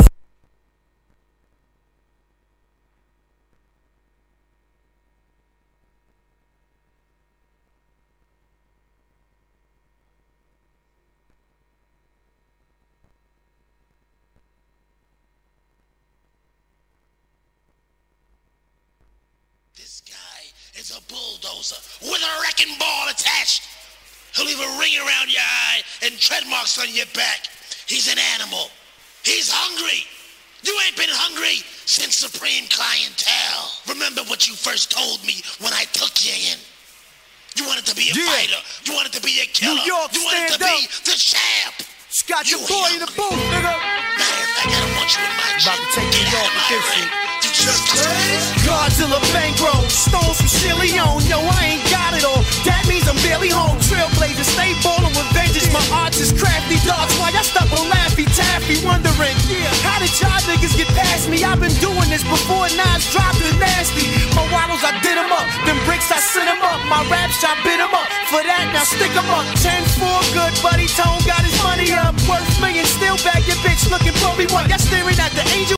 Speaker 23: It's a bulldozer with a wrecking ball attached. He'll leave a ring around your eye and tread marks on your back. He's an animal. He's hungry. You ain't been hungry since Supreme Clientele. Remember what you first told me when I took you in. You wanted to be a yeah. fighter. You wanted to be a killer.
Speaker 24: New York,
Speaker 23: you wanted to
Speaker 24: up.
Speaker 23: be the champ.
Speaker 24: Got your boy in the booth, nigga.
Speaker 23: Matter of fact, I don't want you in my
Speaker 24: About to take
Speaker 23: Get
Speaker 24: you
Speaker 23: out
Speaker 24: off
Speaker 23: of my
Speaker 24: with this
Speaker 23: ring.
Speaker 24: shit.
Speaker 23: You just
Speaker 24: Godzilla bankroll, stones from Chilion. Yo, I ain't got it all. That means I'm barely home. Trailblazer, stay ballin' with vengeance. My arts is crafty dogs. Why y'all stuck with Laffy Taffy? Wondering, yeah, how did y'all niggas get past me? I've been doing this before Nas dropped it nasty. My waddles, I did them up. Them bricks, I sent them up. My raps, I bit them up. For that, now stick them up. ten four, good buddy. Tone got his money up. Worth millions, still bag your bitch looking for me. What? Y'all staring at the angel?